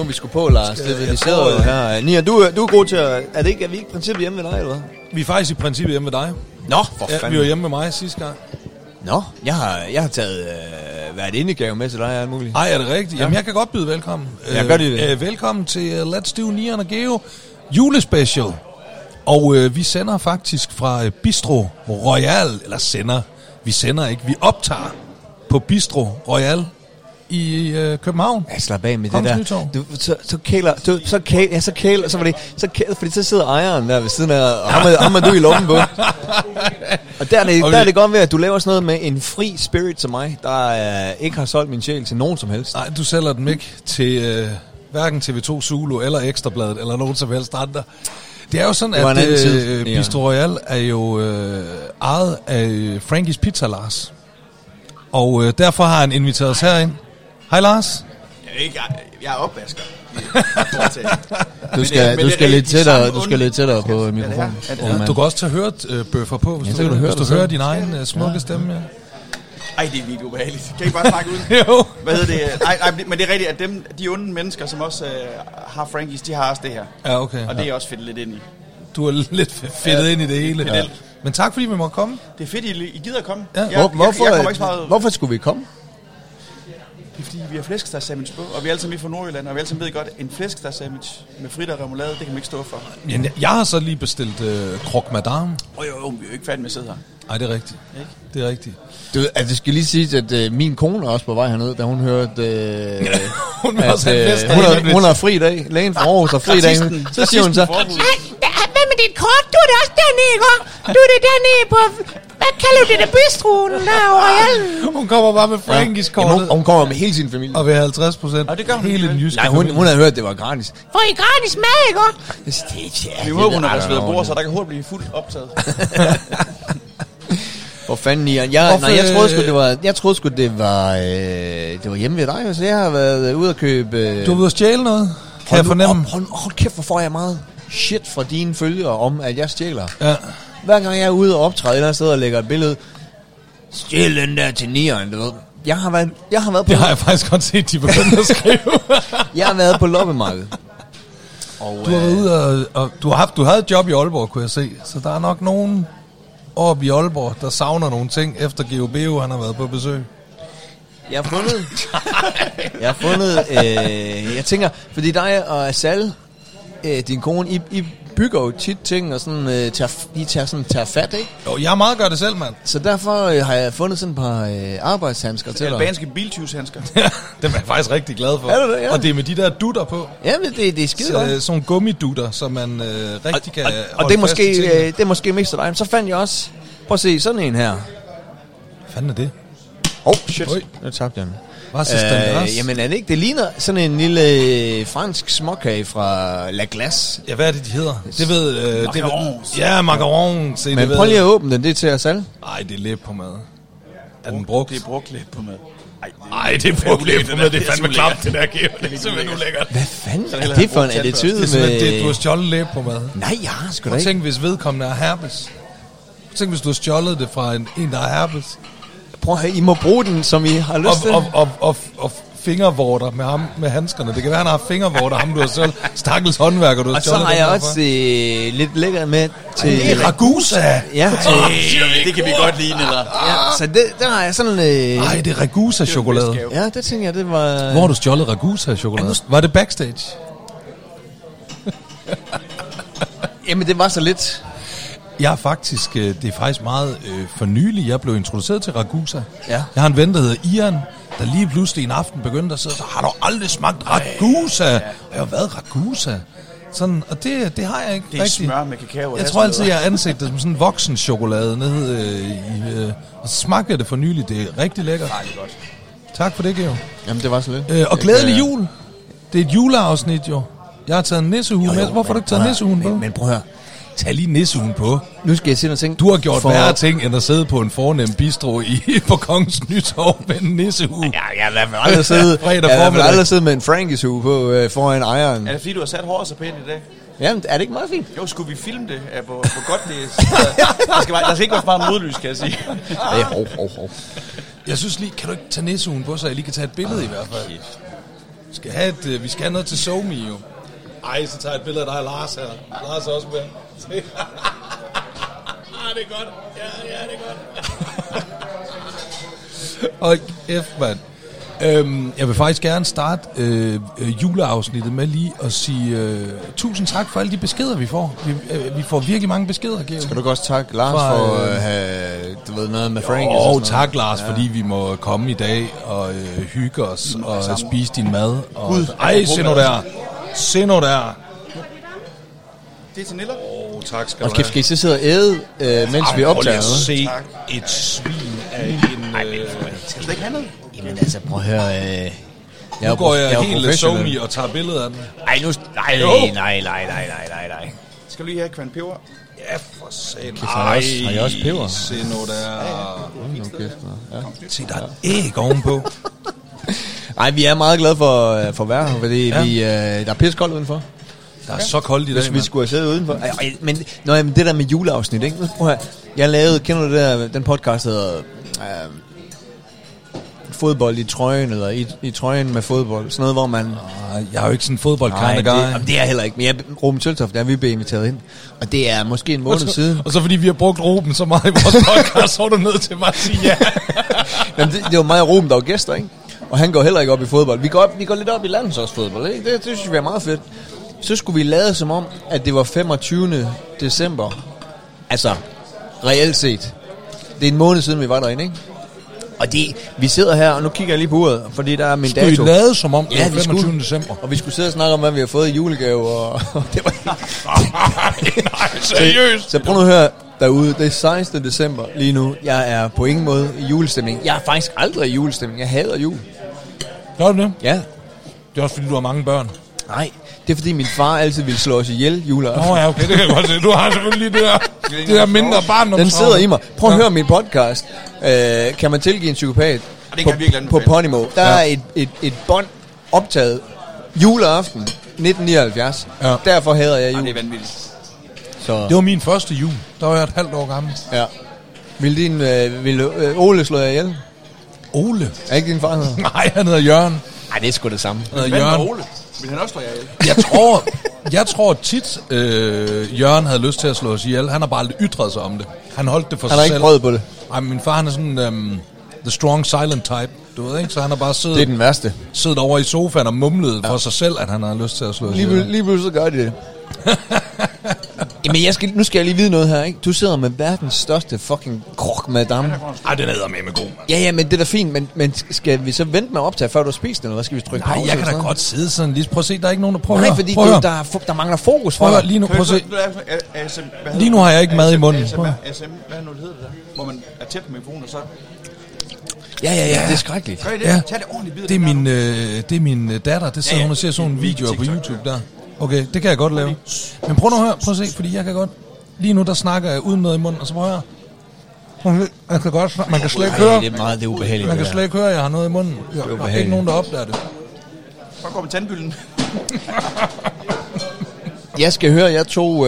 vi sgu på, Lars. Vi sidder jo her. Nia, du er god til at... Er vi ikke i princippet hjemme ved dig, eller hvad? Vi er faktisk i princippet hjemme ved dig. Nå, for fanden. Vi var hjemme med mig sidste gang. Nå, jeg har taget været indegave med til dig og alt muligt. Ej, er det rigtigt? Ja. Jamen, jeg kan godt byde velkommen. Ja, gør det. Velkommen til Let's Do Nian og Geo julespecial. Og vi sender faktisk fra Bistro Royal, eller sender. Vi sender ikke, vi optager på Bistro Royal i København. Ja, slap af med det der. Fordi så sidder ejeren der ved siden af, og ham er du i lommen på. Og der er det godt ved, at du laver sådan noget med en fri spirit som mig, der ikke har solgt min sjæl til nogen som helst. Nej, du sælger den ikke til hverken TV2 Zulu eller Ekstrabladet eller nogen som helst andre. Det er jo sådan, at Bistro Royal er jo ejet af Frankies Pizza Lars. Og derfor har han inviteret os herind. Hej Lars. Jeg er opvasker. Du skal lidt tættere på mikrofonen. Du kan også tage hørebøffer på, hvis du hører din egen smukke stemme. Ja. Ej, det er virkelig ubehageligt. Kan I bare snakke ud? Jo. Hvad hedder det? Nej, men det er rigtigt, at de onde mennesker, som også har Frankies, de har også det her. Ja, okay. Og det er også fedt lidt ind i. Du er lidt fedtet ind i det hele. Ja. Men tak fordi vi må komme. Det er fedt, I gider at komme. Ja. Hvorfor skulle vi komme? Det er fordi, vi har flæskesteg-sandwich på, og vi er alle sammen fra Nordjylland, og vi alle sammen ved godt, en flæskesteg-sandwich med fritter og remoulade, det kan man ikke stå for. Men jeg har så lige bestilt croque madame. Jo, vi er jo ikke færdige med at sidde her. Nej, det er rigtigt. Ikke? Det er rigtigt. Det skal lige sige, at min kone er også på vej herned, da hun hørte, hun har fri dag. Lægen fra Aarhus har fri dag. Så siger hun så, hvad med dit kort? Du er det også dernede, ikke? Du er det dernede på... Hvad kalder du det der bistroen der Royal? Hun kommer bare med Frankies kortet. Hun kommer med hele sin familie. Og ved 50%. Og det gør hun hele den jyske. Nej, hun har hørt, at det var gratis. Får I gratis mad, ikke? Vi håber, hun har vores ved bord, så der kan hurtigt blive fuldt optaget. Hvor fanden, Ian? Jeg troede sgu, det var hjemme ved dig. Så jeg har været ude at købe... Du er ude at stjæle noget? Kan jeg fornemme? Hold kæft, hvor får jeg meget shit fra dine følgere om, at jeg stjæler. Ja. Hver gang jeg er ude og optræde et eller andet sted og lægger et billede, stjæl den der til nieren, du ved. Jeg har været på... Det har jeg faktisk godt set, de begyndte at skrive. Jeg har været på loppemarkedet. Og, du har været ude og du havde et job i Aalborg, kunne jeg se. Så der er nok nogen oppe i Aalborg, der savner nogle ting, efter GeoBeo, han har været på besøg. Jeg har fundet... jeg tænker, fordi dig og Asal, din kone, I bygger jo tit ting og sådan, tager fat, ikke? Jo, jeg meget gør det selv, mand. Så derfor har jeg fundet sådan et par arbejdshandsker til dig. Albanske biltyvshandsker. Ja, det er jeg faktisk rigtig glad for. Er det, ja? Og det er med de der dutter på. Ja, men det er skide godt. Sådan nogle gummidutter, som man rigtig kan og det er måske mest af dig. Så fandt jeg også... Prøv at se, sådan en her. Hvad fanden er det? Shit. Nu tabte jeg den. Jamen er det ikke? Det ligner sådan en lille fransk småkage fra La Glace. Ja, hvad er det, de hedder? Det ved... macarons. Ja, macarons. Men prøv lige at åbne den, det er til os alle. Nej, det er læb på mad. Er den brugt? Det er brugt læb på mad. Nej, det er brugt læb på mad. Det er fandme klamt, det der Geo. Det er simpelthen ulækkert. Hvad fanden er det for en attitude med... Du har stjålet læb på mad. Nej, jeg har sgu da ikke. Tænk, hvis vedkommende er herpes. Tænk, hvis du har stjålet det fra en der er herpes. Prøv at høre, I må bruge den, som I har lyst til. Og fingervorter med ham, med handskerne. Det kan være, han har fingervorter, ham du har selv. Stakkels håndværker, du har stjålet. Og så har jeg også lidt lækkert med til... Det er ragusa! Ja, det kan vi godt lide, eller? Ja, så der har jeg sådan... Nej, det er ragusa-chokolade. Ja, det tænker jeg, det var... Hvor har du stjålet ragusa-chokolade? Var det backstage? Jamen, det var så lidt... Jeg er faktisk, det er faktisk meget for nylig, jeg blev introduceret til ragusa. Ja. Jeg har en ven, der hedder Ian, der lige pludselig en aften begyndte at sidde, så har du aldrig smagt ragusa? Og jeg har været ragusa. Sådan, og det har jeg ikke rigtig. Det er smør med kakao. Jeg tror altid, jeg har anset det som sådan en voksen chokolade nede og så smagte jeg det for nylig. Det er rigtig lækkert. Nej, det er godt. Tak for det, Geo. Jamen, det var så lidt. Og glædelig jul. Det er et juleafsnit, jo. Jeg har taget en nissehue med. Hvorfor har du ikke taget nissehuen på? Men prøv at høre. Tag lige nissehuen på. Nu skal jeg sige noget ting. Du har gjort værre ting, end at sidde på en fornem bistro på Kongens Nytorv med en nissehue. Jeg vil aldrig sidde med en Frankies hue på foran ejeren. Er det fordi, du har sat håret så pænt i dag? Jamen, er det ikke meget fint? Jo, skulle vi filme det? Hvor godt det er? Der skal ikke være for meget modlys, kan jeg sige. Hov. Jeg synes lige, kan du ikke tage nissehuen på, så jeg lige kan tage et billede i hvert fald? Vi skal have noget til SoMe, jo. Ej, så tager jeg et billede af dig og Lars her. Lars er også med. Det er godt. Ja, det er godt. Og kæft, mand. Jeg vil faktisk gerne starte juleafsnittet med lige at sige tusind tak for alle de beskeder, vi får. Vi får virkelig mange beskeder, Geo. Skal du også takke Lars for at have noget med Frank? Tak Lars, fordi vi må komme i dag og hygge os og spise din mad. Og, se nu der. Det er til Niller. Tak skal du have. Skal I så sidde og æde, mens vi optager noget? Se et svin af en... Skal du ikke have noget? Jamen altså, prøv at høre... Nu går jeg helt SoMe og tager billedet af den. Nej. Skal du lige have kvan peber? Ja, for satan. Har I også peber? Se nu der. Se, der er et æg ovenpå. Nej, vi er meget glade for at være her, fordi der er pissekoldt udenfor. Der er så koldt i dag, vi skulle have siddet udenfor. Men det der med juleafsnit, ikke? Jeg lavede, kender du det der, den podcast hedder fodbold i trøjen, eller i trøjen med fodbold. Sådan noget, hvor man... Jeg er jo ikke sådan en fodboldkarneguy. Det er jeg heller ikke. Men Ruben Tøltoft, der er vi blevet inviteret ind. Og det er måske en måned siden. Og så fordi vi har brugt Ruben så meget i vores podcast, så er du nødt til mig at sige ja. Jamen, det var mig og Ruben, der var gæster, ikke? Og han går heller ikke op i fodbold. Vi går lidt op i landsholdsfodbold, ikke? Det synes vi er meget fedt. Så skulle vi lade som om, at det var 25. december. Altså, reelt set. Det er en måned siden, vi var derinde, ikke? Og vi sidder her, og nu kigger jeg lige på uret, fordi der er min dato. Skulle I lade som om, det var 25. december? Og vi skulle sidde og snakke om, hvad vi har fået i julegave, og det var... Nej, seriøst. Så prøv nu at høre derude, det er 16. december lige nu. Jeg er på ingen måde i julestemning. Jeg er faktisk aldrig i julestemning. Jeg hader jul. Gør du det? Ja. Det er også fordi, du har mange børn. Nej, det er fordi min far altid ville slå os ihjel juleaften. Ja, okay, det kan jeg godt se. Du har selvfølgelig det der mindre barn. Den sidder i mig. Prøv at høre min podcast. Kan man tilgive en psykopat? På Podimo. Der er et bånd optaget juleaften 1979. Ja. Derfor hader jeg jul. Det er vanvittigt. Så. Det var min første jul. Der var jeg et halvt år gammel. Ja. Vil Ole slå jer ihjel? Ole? Er ikke din far hedder? Nej, han hedder Jørgen. Nej, det er sgu det samme. Hvad med Ole? Vil han også slå jer ihjel? Jeg tror tit, Jørgen havde lyst til at slå os ihjel. Han har bare aldrig ytret sig om det. Han holdt det for sig selv. Han har ikke prøvet på det. Ej, min far han er sådan the strong silent type, du ved ikke? Så han har bare siddet... Det er den værste. Siddet over i sofaen og mumlet for sig selv, at han har lyst til at slå os ihjel. Lige pludselig så gør de det. Jamen, nu skal jeg lige vide noget her, ikke? Du sidder med verdens største fucking krok madame. Ej, den er med god, mand. Ja, men det er da fint, men skal vi så vente med at optage, før du har spist den, eller hvad skal vi trykke pause? Nej, jeg kan da godt sidde sådan lige. Prøv at se, der er ikke nogen, der prøver. Nej, fordi der mangler fokus for dig. Lige nu, prøv at se. Lige nu har jeg ikke mad i munden. ASM, hvad nu det hedder det der? Hvor man er tæt på mikrofonen, og så... Ja, det er skrækkeligt. Ja. Tag det ordentligt videre. Det er min datter, det sidder hun og ser sådan nogle videoer på YouTube der. Okay, det kan jeg godt lave. Men prøv nu at høre, prøv at se, fordi jeg kan godt... Lige nu, der snakker jeg uden noget i munden, og så prøv at høre. Man kan godt, man kan slet ikke høre. Det er ubehageligt. Man kan slet ikke høre, at jeg har noget i munden. Der er ikke nogen, der opdager det. Så går med tandbylden. Jeg skal høre, jeg tog...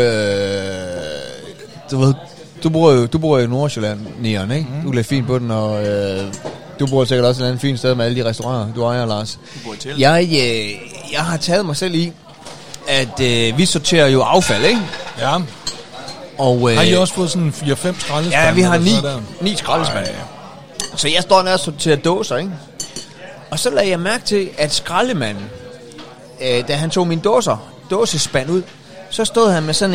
Du bor jo i Nordsjælland, Neon, ikke? Du er fint på den, og... Du bor sikkert også et andet fint sted med alle de restauranter, du ejer, Lars. Du bor i telt. Jeg har taget mig selv i, at vi sorterer jo affald, ikke? Ja. Og, har I også fået sådan 4-5 skraldespande? Ja, vi har 9 skraldespande. Så jeg står der og sorterer dåser, ikke? Og så lagde jeg mærke til, at skraldemanden, da han tog min dåsespand ud, så stod han med sådan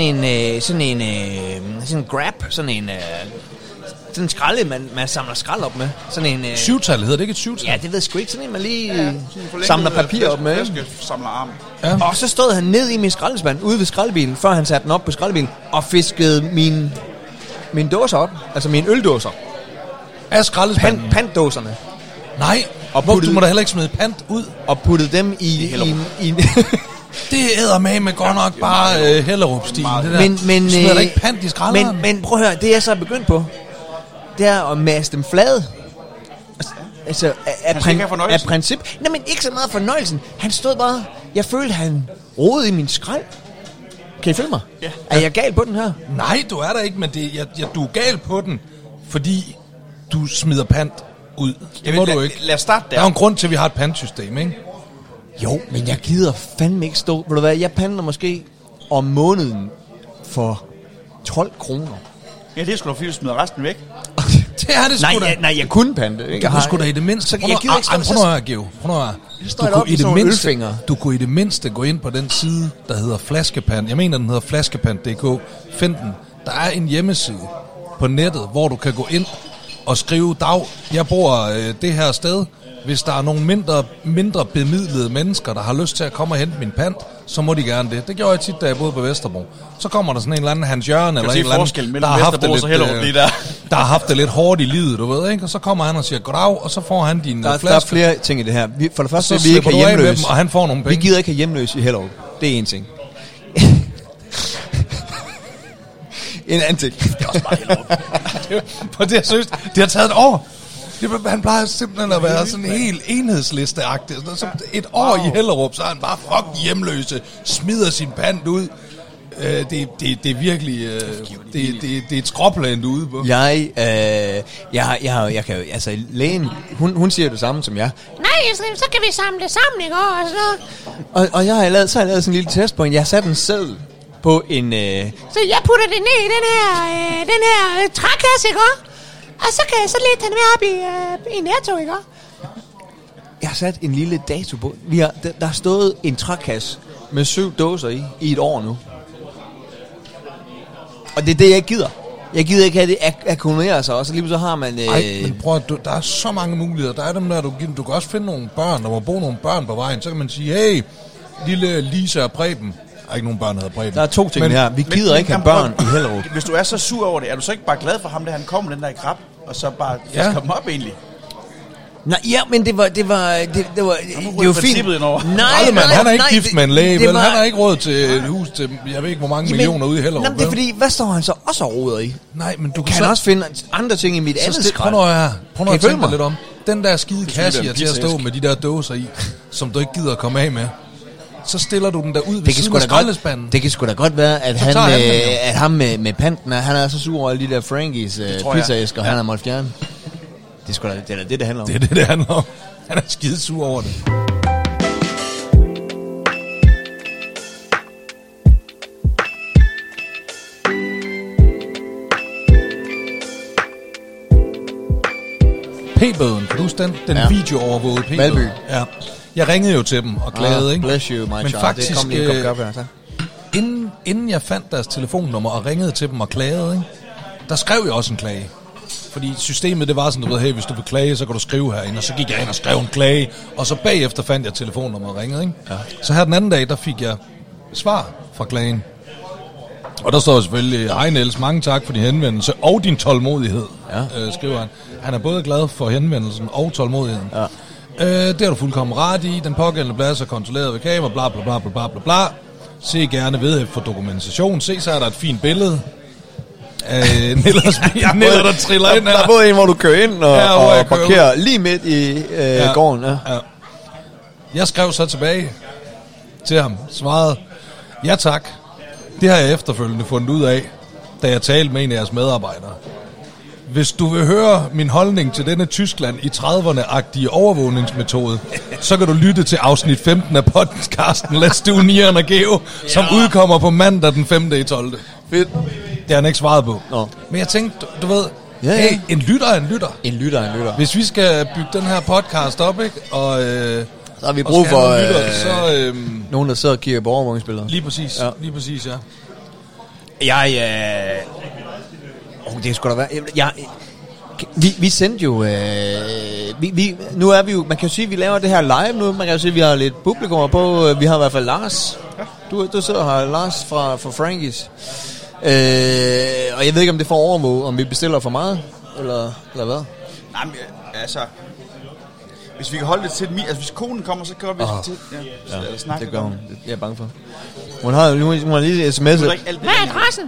en grab, sådan en skralde, man samler skrald op med. Sådan en... Syvtal, hedder det ikke et syvtal? Ja, det ved jeg sgu ikke. Sådan en, man lige samler papir op med. Samler arm. Ja. Og så stod han ned i min skraldespand, ude ved skraldebilen, før han satte den op på skraldebilen, og fiskede mine dåser op. Altså mine øldåser. Af skraldespanden? Pantdåserne. Nej, og du må da heller ikke smide pant ud. Og puttede dem i det æder med godt nok bare Hellerup-stilen. Men smider der ikke pant i skralderen? Men prøv at høre, det jeg så er begyndt på, det er at masse dem flade. Altså, af princip. Nej, men ikke så meget fornøjelsen. Han stod bare... Jeg følte, han rodede i min skrald. Kan I følge mig? Ja. Er jeg gal på den her? Nej, du er der ikke, men du er gal på den, fordi du smider pant ud. Det må du ikke. Lad os starte der. Der er jo en grund til, at vi har et pantsystem, ikke? Jo, men jeg gider fandme ikke stå. Ved du hvad, jeg pander måske om måneden for 12 kroner. Ja, det er sgu da fordi, du smider resten væk. Det er det sgu da. Nej, jeg kunne pande. Ikke? Du skulle da i det mindste. Så jeg gider ikke stå. Du kunne i det mindste gå ind på den side, der hedder Flaskepand. Jeg mener, den hedder flaskepand.dk. Find den. Der er en hjemmeside på nettet, hvor du kan gå ind og skrive, dag, jeg bor det her sted. Hvis der er nogle mindre bemidlede mennesker, der har lyst til at komme og hente min pant, så må de gerne det. Det gjorde jeg tit, da jeg boede på Vesterbro. Så kommer der sådan en eller anden Hans Jørgen, eller en eller anden, der har haft det lidt hårdt i livet, du ved, ikke? Og så kommer han og siger, goddag, og så får han din flaske. Der er flere ting i det her. For det første, vi ikke have hjemløs. Og han får nogle penge. Vi gider ikke have hjemløs i Hellerup. Det er en ting. En anden ting. Det er også bare Hellerup. Det har taget et år. Han plejer simpelthen at være sådan helt enhedslisteagtig. Så et år i Hellerup, så er han bare fucking hjemløse, smider sin pant ud. Det er virkelig det er et skråplan ude på. Jeg kan altså lægen, hun siger det samme som jeg. Nej, så kan vi samle det sammen, ikke? Og jeg har lavet sådan en lille testpoint. Jeg har sat en seddel på en. Så jeg putter det ned i den her trækasse, ikke? Og så kan jeg så lidt tage det med op i Netto, ikke? Jeg har sat en lille dato på. Der har stået en trækasse med 7 dåser i et år nu. Og det er det, jeg gider. Jeg gider ikke have det akkumulerer sig, og så lige så har man... Nej, men prøv at der er så mange muligheder. Der er dem der, du kan også finde nogle børn, der må bo nogle børn på vejen. Så kan man sige, hey, lille Lisa og Preben. Der er ikke nogen børn, der hedder Preben. Der er 2 ting her. Vi gider ikke have børn i Hellerup. Hvis du er så sur over det, er du så ikke bare glad for ham, da han kom med den der i krab, og så bare fisker dem op egentlig? Nej, ja, men det var fint. Nej, han er ikke gift med en læge, vel? Han har ikke råd til et hus til, jeg ved ikke hvor mange millioner ude i Hellerup. Det er fordi, hvad står han så også og roder i? Nej, men du kan også finde andre ting i mit andet skrald. Prøv nu at tænke dig lidt om. Den der skide kasse til at stå med de der dåser i, som du ikke gider at komme af med. Så stiller du den der ud ved siden af skraldespanden. Det kan sgu da godt være, at ham med panten, han er så sur over alle de der Frankies pizzaæsker, og han har måttet fjerne. Det er det handler om. Det er det handler om. Han er skide sur over det. P-bøden, kan du huske den videoovervågede P-bøden? Valby. Ja. Jeg ringede jo til dem og klagede, ikke? Bless you, my men child. faktisk, det kom lige en kop her, inden jeg fandt deres telefonnummer og ringede til dem og klagede, ikke? Der skrev jeg også en klage. Fordi systemet, det var sådan, du ved, hey, hvis du vil klage, så kan du skrive herinde. Og så gik jeg ind og skrev en klage. Og så bagefter fandt jeg telefonnummer og ringede, ikke? Ja. Så her den anden dag, der fik jeg svar fra klagen. Og der står selvfølgelig, hej Niels, mange tak for din henvendelse og din tålmodighed, skriver han. Han er både glad for henvendelsen og tålmodigheden. Ja. Det er du fuldkommen ret i. Den pågældende plads er kontrolleret ved kamera, bla bla bla bla bla bla. Se gerne vedhæft for dokumentation. Se, så er der et fint billede. Niller, der triller ind her. Der er både en, hvor du kører ind og parkerer lige midt i gården. Ja. Jeg skrev så tilbage til ham, svarede, ja tak. Det har jeg efterfølgende fundet ud af, da jeg talte med en af jeres medarbejdere. Hvis du vil høre min holdning til denne Tyskland i 30'erne-agtige overvågningsmetode, så kan du lytte til afsnit 15 af podcasten Let's Do Nieren og Geo, som udkommer på mandag den 5.12. Fedt. Det har han ikke svaret på. Nå. Men jeg tænkte, du ved, hey, en lytter er en lytter. En lytter. Hvis vi skal bygge den her podcast op, ikke, og så har vi brug for lytter, nogen, der sidder og kigger på overvågningsbilleder. Lige præcis, ja. Det skulle da være. Vi sendte jo. Nu er vi jo. Man kan jo sige, at vi laver det her live nu. Man kan jo sige, at vi har lidt publikum på. Vi har i hvert fald Lars. Du sidder her, Lars fra Frankies. Og jeg ved ikke, om det får overmål, om vi bestiller for meget, eller hvad? Nej, men altså, hvis vi kan holde det til altså hvis konen kommer, så gør vi til snakke. Det gør hun. Jeg er bange for. Hun har lige sms'et. Hvad er adressen?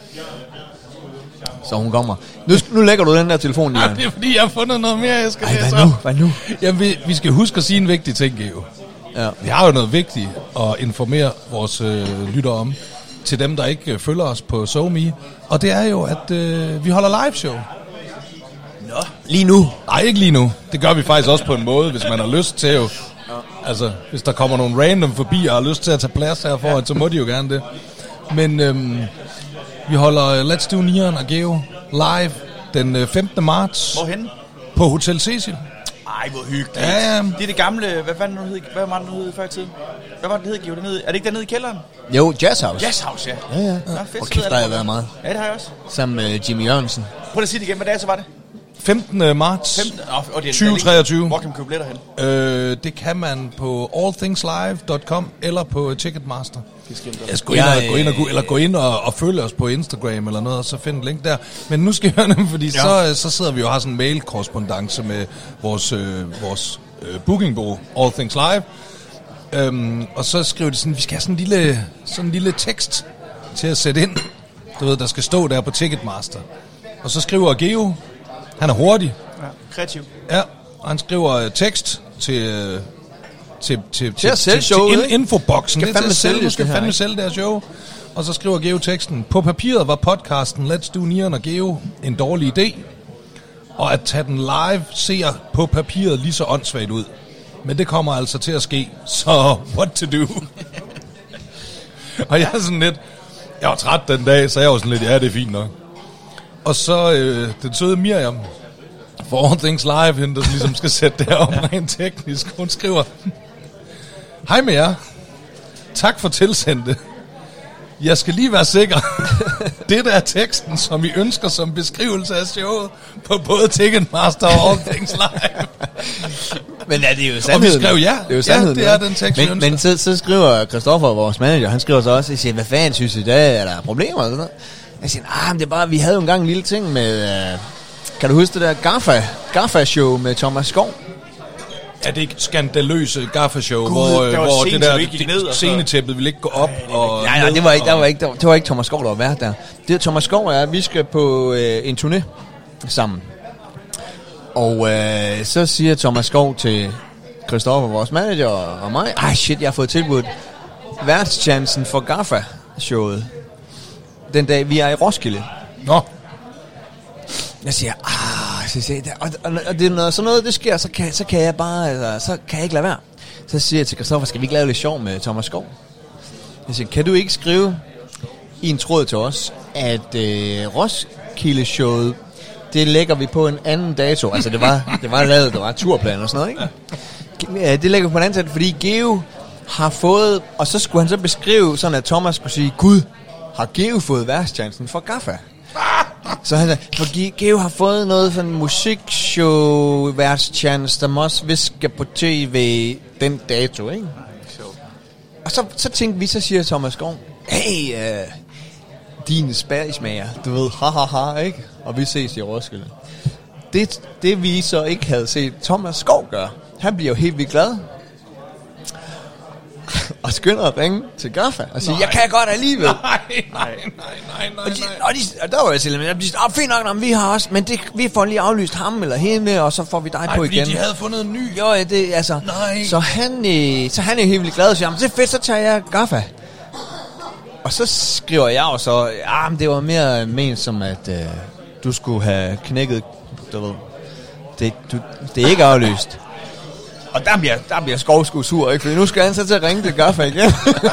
Så hun kommer. Nu lægger du den der telefon lige. Det er fordi, jeg har fundet noget mere, jeg skal læse op. Hvad nu? Jamen, vi skal huske at sige en vigtig ting, Geo. Ja. Vi har jo noget vigtigt at informere vores lyttere om, til dem, der ikke følger os på SoMe. Og det er jo, at vi holder live show. Nå. Lige nu? Nej, ikke lige nu. Det gør vi faktisk også på en måde, hvis man har lyst til jo Ja. Altså, hvis der kommer nogen random forbi og har lyst til at tage plads her foran, så må de jo gerne det. Men vi holder Let's Do Neon og Geo live den 15. marts. Hvorhenne? På Hotel Cecil. Ej, hvor hyggeligt. Ja. Det er det gamle, hvad var det nu hed før i tiden? Hvad var det hed, Geo? Er det ikke dernede i kælderen? Jo, Jazz House. Jazz House, ja. Ja. Nå, fedt, Og kæft, der har jeg været meget. Ja, det har jeg også. Sammen med Jimmy Jørgensen. Prøv at sige det igen, hvad dato var det? 15. marts 2023. Hvor kan man købe billetter hen? Det kan man på allthingslive.com eller på Ticketmaster. Gå ind og følge os på Instagram eller noget, og så find et link der. Men nu skal jeg høre, fordi så sidder vi jo og har sådan en mail-korrespondance med vores bookingbureau, All Things Live. Og så skriver de sådan, vi skal have sådan en lille tekst til at sætte ind. Du ved, der skal stå der på Ticketmaster. Og så skriver Geo, han er hurtig. Ja, kreativ. Ja, og han skriver tekst til infoboksen. Du skal fandme sælge deres show. Og så skriver Geo teksten: på papiret var podcasten Let's Do Neon og Geo en dårlig idé, og at tage den live ser på papiret lige så åndssvagt ud. Men det kommer altså til at ske, så what to do? Og jeg er sådan lidt, jeg var træt den dag, så jeg var sådan lidt, ja, det er fint nok. Og så den søde Miriam for All Things Live, hende der ligesom skal sætte det op rent teknisk. Hun skriver: hej med jer. Tak for tilsendte. Jeg skal lige være sikker. Det der er teksten, som I ønsker som beskrivelse af showet på både Ticketmaster og All Things Live. Men er det jo sandheden? Og vi skrev ja. Det er jo sandheden. Ja, det er den tekst, vi ønsker. Men så skriver Christoffer, vores manager, han skriver så også, jeg siger, hvad fanden synes I der? Er der problemer eller sådan noget? Jeg siger, men det er bare, vi havde jo engang en lille ting med, kan du huske det der Gaffa-show med Thomas Skov? Ja, det er ikke skandaløse Gaffa-show, hvor det der scenetæppet ville ikke gå op. Nej, det var ikke Thomas Skov, der var vært der. Det Thomas Skov er, vi skal på en turné sammen. Og så siger Thomas Skov til Christoffer, vores manager, og mig, jeg har fået tilbudt værtschancen for Gaffa-showet den dag, vi er i Roskilde. Nå. Jeg siger, og det er noget, sådan noget, det sker, så kan jeg bare, altså, så kan jeg ikke lade være. Så siger jeg til Christoffer, skal vi ikke lave lidt sjov med Thomas Skov? Jeg siger, kan du ikke skrive i en tråd til os, at Roskilde-showet, det lægger vi på en anden dato. Altså, det var lavet, der var turplan og sådan noget, ikke? Ja, det lægger vi på en anden dato, fordi Geo har fået, og så skulle han så beskrive, sådan at Thomas skulle sige, Gud, har Geo fået værtschancen for Gaffa? Så han sagde, for Geo har fået noget sådan musikshow værtschance, der også visker på tv den dato, ikke? Og så tænkte vi, så siger Thomas Skov, hey, dine spærsmager, du ved, ikke? Og vi ses i Roskilde. Det vi så ikke havde set Thomas Skov gøre, han bliver jo helt vildt glad. Og skynder at ringe til Gaffa og sige, jeg kan godt alligevel. Nej. Og der var jeg til, men fint nok, vi har også, men vi får lige aflyst ham eller hende, og så får vi dig på igen. Fordi de havde fundet en ny. Jo, det altså. Så han er helt vildt glad og siger, det er fedt, så tager jeg Gaffa. Og så skriver jeg jo så, men det var mere ment som, at du skulle have knækket, du ved. Det er ikke aflyst. Og der bliver Skov sgu sur, ikke? Fordi nu skal han så til at ringe til Gaffa igen.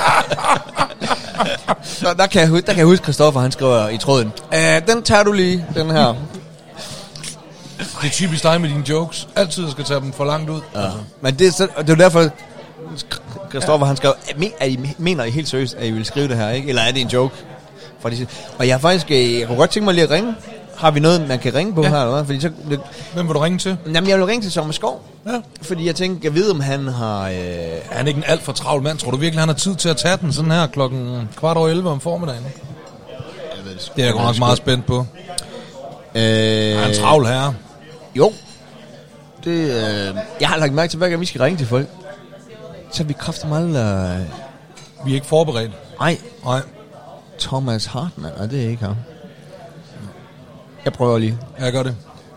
Så der kan jeg huske, Christoffer, han skriver i tråden, den tager du lige, den her. Det er typisk dig med dine jokes. Altid skal tage dem for langt ud. Ja. Men det er jo derfor, Christoffer, han skrev, mener I helt seriøst, at I vil skrive det her, ikke? Eller er det en joke? Og jeg kunne godt tænke mig lige at ringe. Har vi noget, man kan ringe på her? Eller fordi så, hvem vil du ringe til? Jamen, jeg vil ringe til Thomas Skov. Ja. Fordi jeg tænker, jeg ved, om han har... Er han ikke en alt for travl mand? Tror du virkelig, han har tid til at tage den sådan her 11:15 om formiddagen? Det er jeg godt nok meget spændt på. Er han travl herre? Jo. Jeg har lagt mærke til, hver gang vi skal ringe til folk. Så er vi kraftigt meget... Vi er ikke forberedt. Nej. Thomas Hartmann, og det er ikke ham. Jeg prøver lige. Jeg gør det.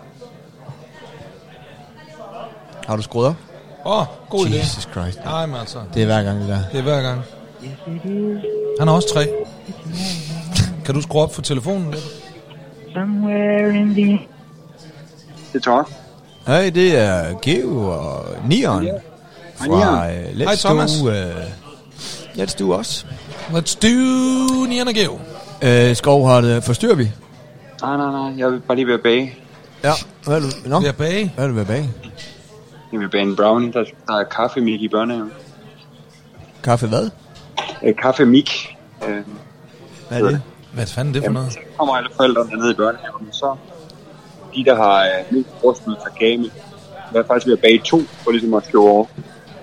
Har du skruet op? God idé. Jesus Christ. Nej, men altså. Det er hver gang, det der. Det er hver gang. Han har også 3. Kan du skrue op for telefonen lidt? Somewhere in the... Det er Thomas. Hej, det er Geo og Neon. fra Let's Thomas. Let's Do også. Let's do Nian og Geo. Skov, forstyrrer vi? Nej, jeg vil bare lige ved at bage. Ja, hvad er du? Nå? Ved at bage? Hvad er du ved at bage? Jeg vil bage en brownie, der er kaffemik i børnehaven. Kaffe hvad? Kaffemik. Hvad er det? Hvad fanden er det for noget? Så kommer alle forældrene ned i børnehaven, så de, der har mest brystmød fra game, jeg er faktisk ved at bage 2, for ligesom at slå over.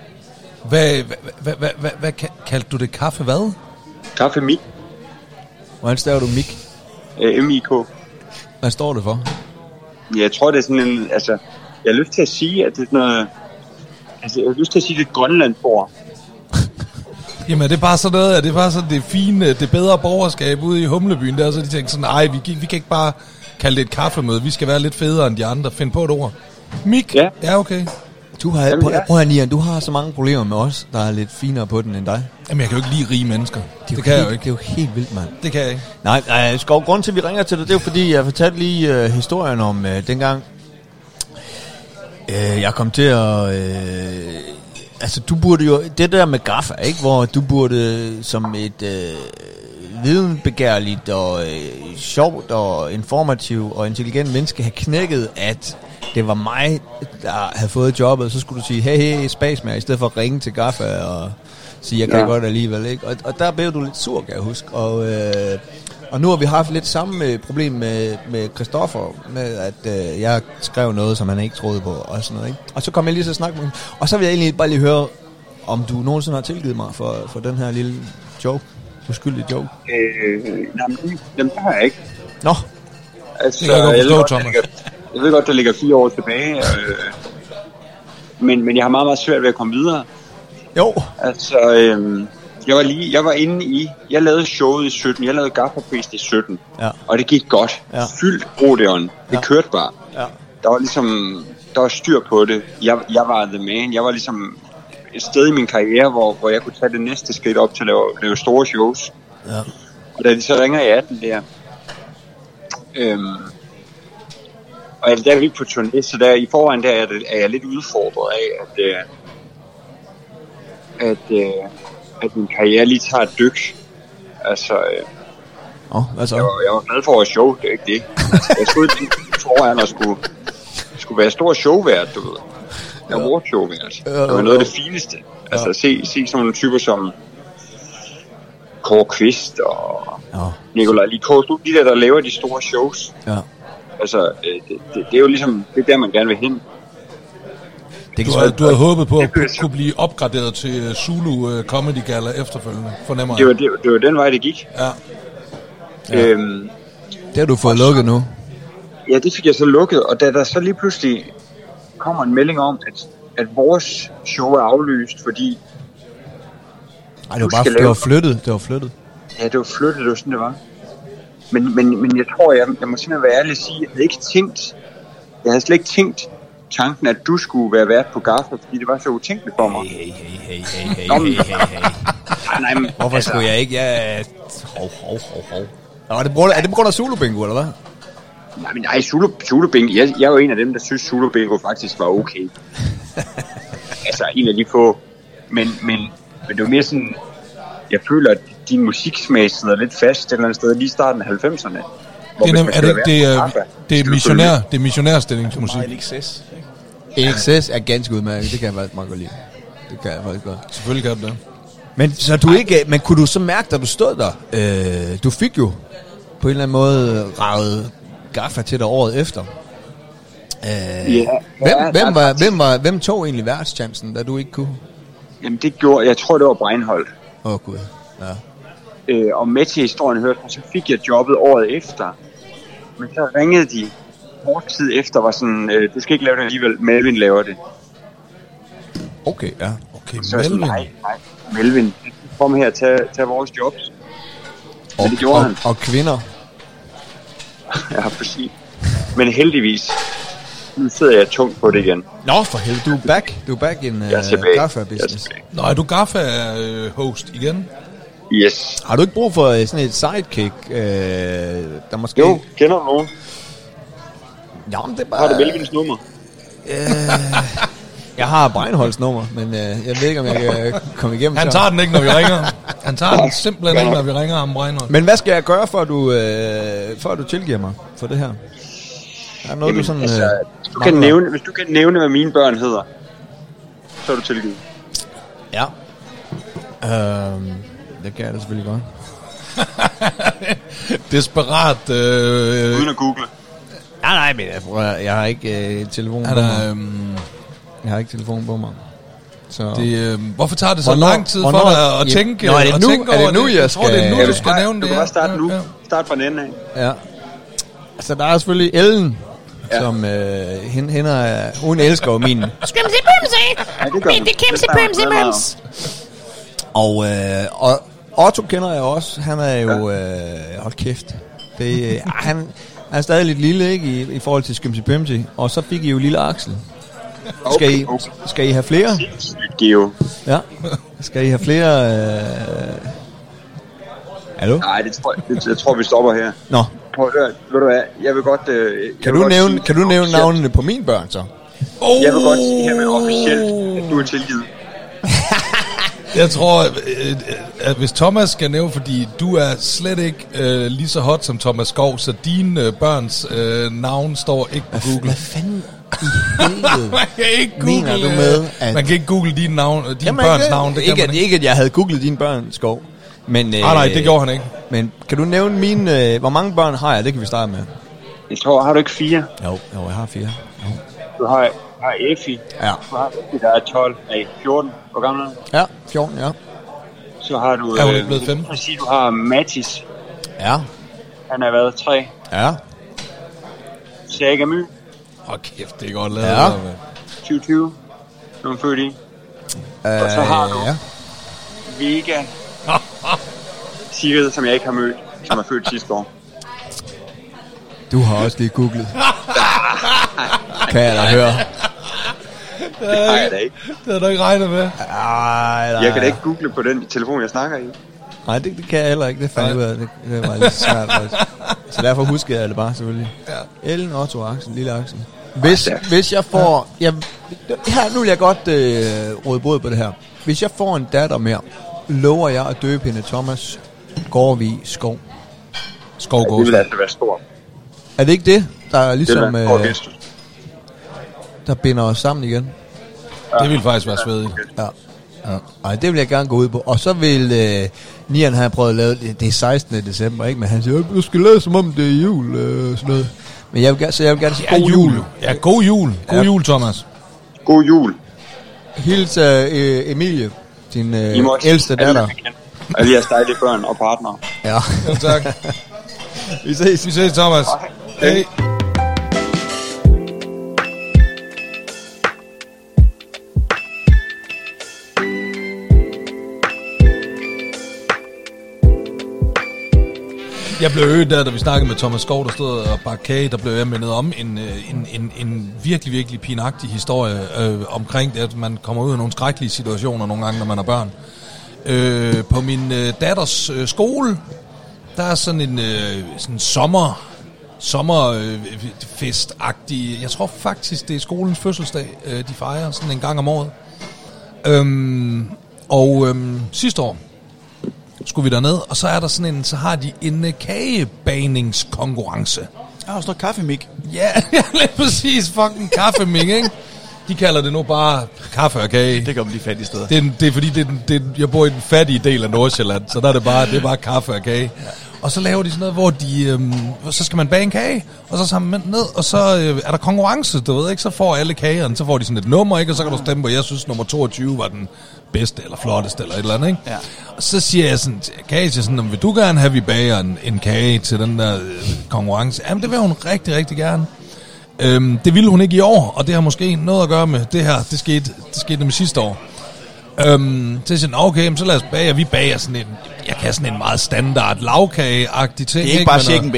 Hvad kaldte du det? Kaffe hvad? Kaffemik. Hvordan staver du mik? M-I-K. Hvad står det for? Jeg tror, det er sådan en, altså, jeg har lyst til at sige, at det er sådan noget, altså, jeg har lyst til at sige, det er Grønlandsbord. Jamen, det er bare sådan noget, det er bare sådan det fine, det bedre borgerskab ude i Humlebyen, der, så de tænker sådan, nej, vi kan ikke bare kalde det et kaffemøde, vi skal være lidt federe end de andre, find på et ord. Mik? Ja, okay. Prøv at Nian, du har så mange problemer med os, der er lidt finere på den end dig. Jamen, jeg kan jo ikke lide rige mennesker. Det kan jeg jo ikke. Det er jo helt vildt, mand. Det kan jeg ikke. Nej, Skov, grunden til, at vi ringer til dig, det er jo fordi, jeg fortalte lige historien om dengang, jeg kom til at... altså, du burde jo... Det der med gaffa, ikke? Hvor du burde som et videnbegærligt og sjovt og informativt og intelligent menneske have knækket, at det var mig, der havde fået jobbet, så skulle du sige, hey, Spaceman, i stedet for at ringe til gaffa og sige, jeg kan godt alligevel, ikke? Og der blev du lidt sur, kan jeg huske. Og nu har vi haft lidt samme problem med Christoffer, med at jeg skrev noget, som han ikke troede på, og sådan noget, ikke? Og så kom jeg lige så snakke med ham. Og så vil jeg egentlig bare lige høre, om du nogensinde har tilgivet mig for den her lille joke, uskyldige joke. Jamen, det har jeg ikke. Nå. Altså, det kan jeg godt forstå, Thomas. Jeg ved godt, der ligger 4 år tilbage, men jeg har meget, meget svært ved at komme videre. Jo. Altså, jeg var inde i, jeg lavede showet i 17, jeg lavede Gafferprisen i 17, og det gik godt. Fyldt roderen, det kørte bare. Ja. Der var styr på det. Jeg var the man, jeg var ligesom et sted i min karriere, hvor jeg kunne tage det næste skridt op til at lave store shows. Ja. Og da de så ringer i 18 der, og der er vi på turné, så der i forvejen der er jeg lidt udfordret af, at min karriere lige tager et dyk. Altså, jeg var glad for at show, det er ikke det. Altså, jeg stod foran og skulle være stor showvært, du ved. Jeg var showvært. Det var noget af det fineste. Altså, se sådan nogle typer som Kåre Kvist og Nikolaj Likos, de der laver de store shows. Ja. Altså, det er jo ligesom, det er der, man gerne vil hen. Du havde håbet på at kunne blive opgraderet til Zulu Comedy Gala efterfølgende, fornemmer jeg. Det var den vej, det gik. Ja. Det har du fået lukket nu. Ja, det fik jeg så lukket, og da der så lige pludselig kommer en melding om, at vores show er aflyst, fordi... Ej, det var flyttet. Ja, det var flyttet, det var sådan, det var. Men jeg tror, jeg må simpelthen være ærlig at sige, jeg havde slet ikke tænkt tanken, at du skulle være vært på Gaffa, fordi det var så utænkeligt for mig. Hey. Nej, men, hvorfor skulle jeg ikke? Hov. Er det på grund af Zulu Bingo, eller hvad? Nej, Zulu Bingo. Jeg er jo en af dem, der synes, Zulu Bingo faktisk var okay. Altså, en af de få. Men det er jo mere sådan, jeg føler, at din musiksmag sidder lidt fast et eller andet sted lige i starten af 90'erne. Det er missionærstillingsmusik. EXS er ganske udmærket, det kan jeg faktisk meget godt lide. Det kan jeg faktisk godt. Selvfølgelig kan det. Men så du ikke, men kunne du så mærke, da du stod der, du fik jo på en eller anden måde raget Gaffa til dig året efter. Hvem tog egentlig værtschancen, da du ikke kunne? Jamen det gjorde, jeg tror det var Breinholt. Gud, ja. Og med til historien hørte, så fik jeg jobbet året efter. Men så ringede de kort tid efter, var sådan, du skal ikke lave det alligevel, Melvin laver det. Okay, ja. Okay, så Melvin. Nej, Melvin, kom her, tag vores jobs. Og, det gjorde han. Og kvinder. Ja, præcis. Men heldigvis, nu sidder jeg tungt på det igen. Nå, for helvede, du er back. Du er back in Gaffa-business. Nå, er du Gaffa-host igen? Yes. Har du ikke brug for sådan et sidekick, der måske... Jo, kender du nogen? Jamen, det er bare... Har du Melvins nummer? Jeg har Breinholds nummer, men jeg ved ikke, om jeg kan komme igennem. Han tager den ikke, når vi ringer. Han tager den simpelthen ikke, når vi ringer ham Breinholt. Men hvad skal jeg gøre, for at du tilgiver mig for det her? Er noget, du sådan... hvis du kan nævne, hvad mine børn hedder, så er du tilgivet. Ja. Det kan jeg da selvfølgelig godt. Desperat... Uden at google. Nej, men jeg har ikke telefon på mig. Jeg har ikke telefon på mig. Så. Hvorfor tager det så lang tid for dig at tænke? Nå, er det nu, jeg skal... Jeg tror, det er nu, du skal nævne det. Du kan bare starte nu. Start fra den ende af. Ja. Altså, der er selvfølgelig Ellen, som hun elsker jo min... Det kæmse. Og Otto kender jeg også. Han er jo... hold kæft. Han er stadig lidt lille, ikke? I forhold til Skimsy Pimsy. Og så fik I jo lille Axel. Skal I have flere? Ja. Skal I have flere... Hallo? Nej, jeg tror, vi stopper her. Nå. Prøv at høre, ved du hvad, jeg vil godt... Kan du nævne navnene på mine børn, så? Jeg vil godt sige her med officielt, at du er tilgivet. Jeg tror, at hvis Thomas skal nævne, fordi du er slet ikke lige så hot som Thomas Skov, så dine børns navn står ikke på Google. Hvad fanden i helvede man kan ikke google, mener du med, at... Man kan ikke google dine børns navn. Det ikke, at jeg havde googlet dine børn, Skov. Men, nej, det gjorde han ikke. Men kan du nævne mine... hvor mange børn har jeg? Det kan vi starte med. Jeg tror, har du ikke 4? Jo, jeg har 4. Jo. Du har Effie. Ja. Du har Effie, der er 14. Hvor gammel er du? Ja, 14, ja. Så har du... Er hun blevet 5? Du har Mattis. Ja. Han har været 3. Ja. Saga My. Kæft, det er godt lavet. Ja. 2020. Nu er født i. Og så har du Vega. Sigrid, som jeg ikke har mødt, som er født sidste år. Du har også lige googlet. Kan jeg da høre. Det har jeg da ikke. Det har du ikke regnet med. Jeg kan da ikke google på den telefon, jeg snakker i. Nej, det kan jeg heller ikke. Det fandt jeg ud af. Det var lidt svært faktisk. Så derfor husker jeg det bare selvfølgelig. Ja. Ellen, Otto, Axel, lille Axel. Hvis jeg får... nu vil jeg godt råde bod på det her. Hvis jeg får en datter mere, lover jeg at døbe hende Thomas Gårdvig Skov. Det vil altså være stort. Er det ikke det, der er ligesom... der binder os sammen igen? Det vil faktisk være svedigt. Ja. Ej, det vil jeg gerne gå ud på. Og så vil Nian have prøvet at lave det er 16. december, ikke? Men han siger, du skal lade som om det er jul, sådan noget. Men jeg vil gerne sige god jul. Ja, god jul. God jul, Thomas. God jul. Hils Emilie, din ældste datter. Alle jeres dejlige børn og partnere. Ja. Tak. Vi ses, Thomas. Hej. Jeg blev øget der, da vi snakkede med Thomas Skov, der stod og bakke kage, der blev jeg mindet om en virkelig, virkelig pinagtig historie omkring det, at man kommer ud af nogle skrækkelige situationer nogle gange, når man har børn. På min datters skole, der er sådan en sådan sommerfest-agtig, jeg tror faktisk, det er skolens fødselsdag, de fejrer sådan en gang om året. Sidste år skulle vi derned, og så er der sådan en, så har de en kagebaningskonkurrence. Der er også noget kaffemik. Ja, lidt præcis, fucking kaffemik, ikke? De kalder det nu bare kaffe og kage. Det kommer de fattige steder. Det er fordi, jeg bor i den fattige del af Nordsjælland, så der er det bare kaffe og kage. Ja. Og så laver de sådan noget, hvor de, så skal man bage en kage, og så sammen ned, og så er der konkurrence, du ved ikke, så får alle kagerne, så får de sådan et nummer, ikke, og så kan du stemme på, jeg synes nummer 22 var den bedste, eller flotteste, eller et eller andet, ikke? Ja. Og så siger jeg sådan til Kage, sådan, vil du gerne have, vi bager en kage til den der konkurrence? Jamen, det vil hun rigtig, rigtig gerne. Det ville hun ikke i år, og det har måske noget at gøre med det her, det skete med sidste år. Så jeg siger, okay, så lad os bage, vi bager sådan en, jeg kan sådan en meget standard lavkage-agtig ting. Det er ikke bare shake and bake.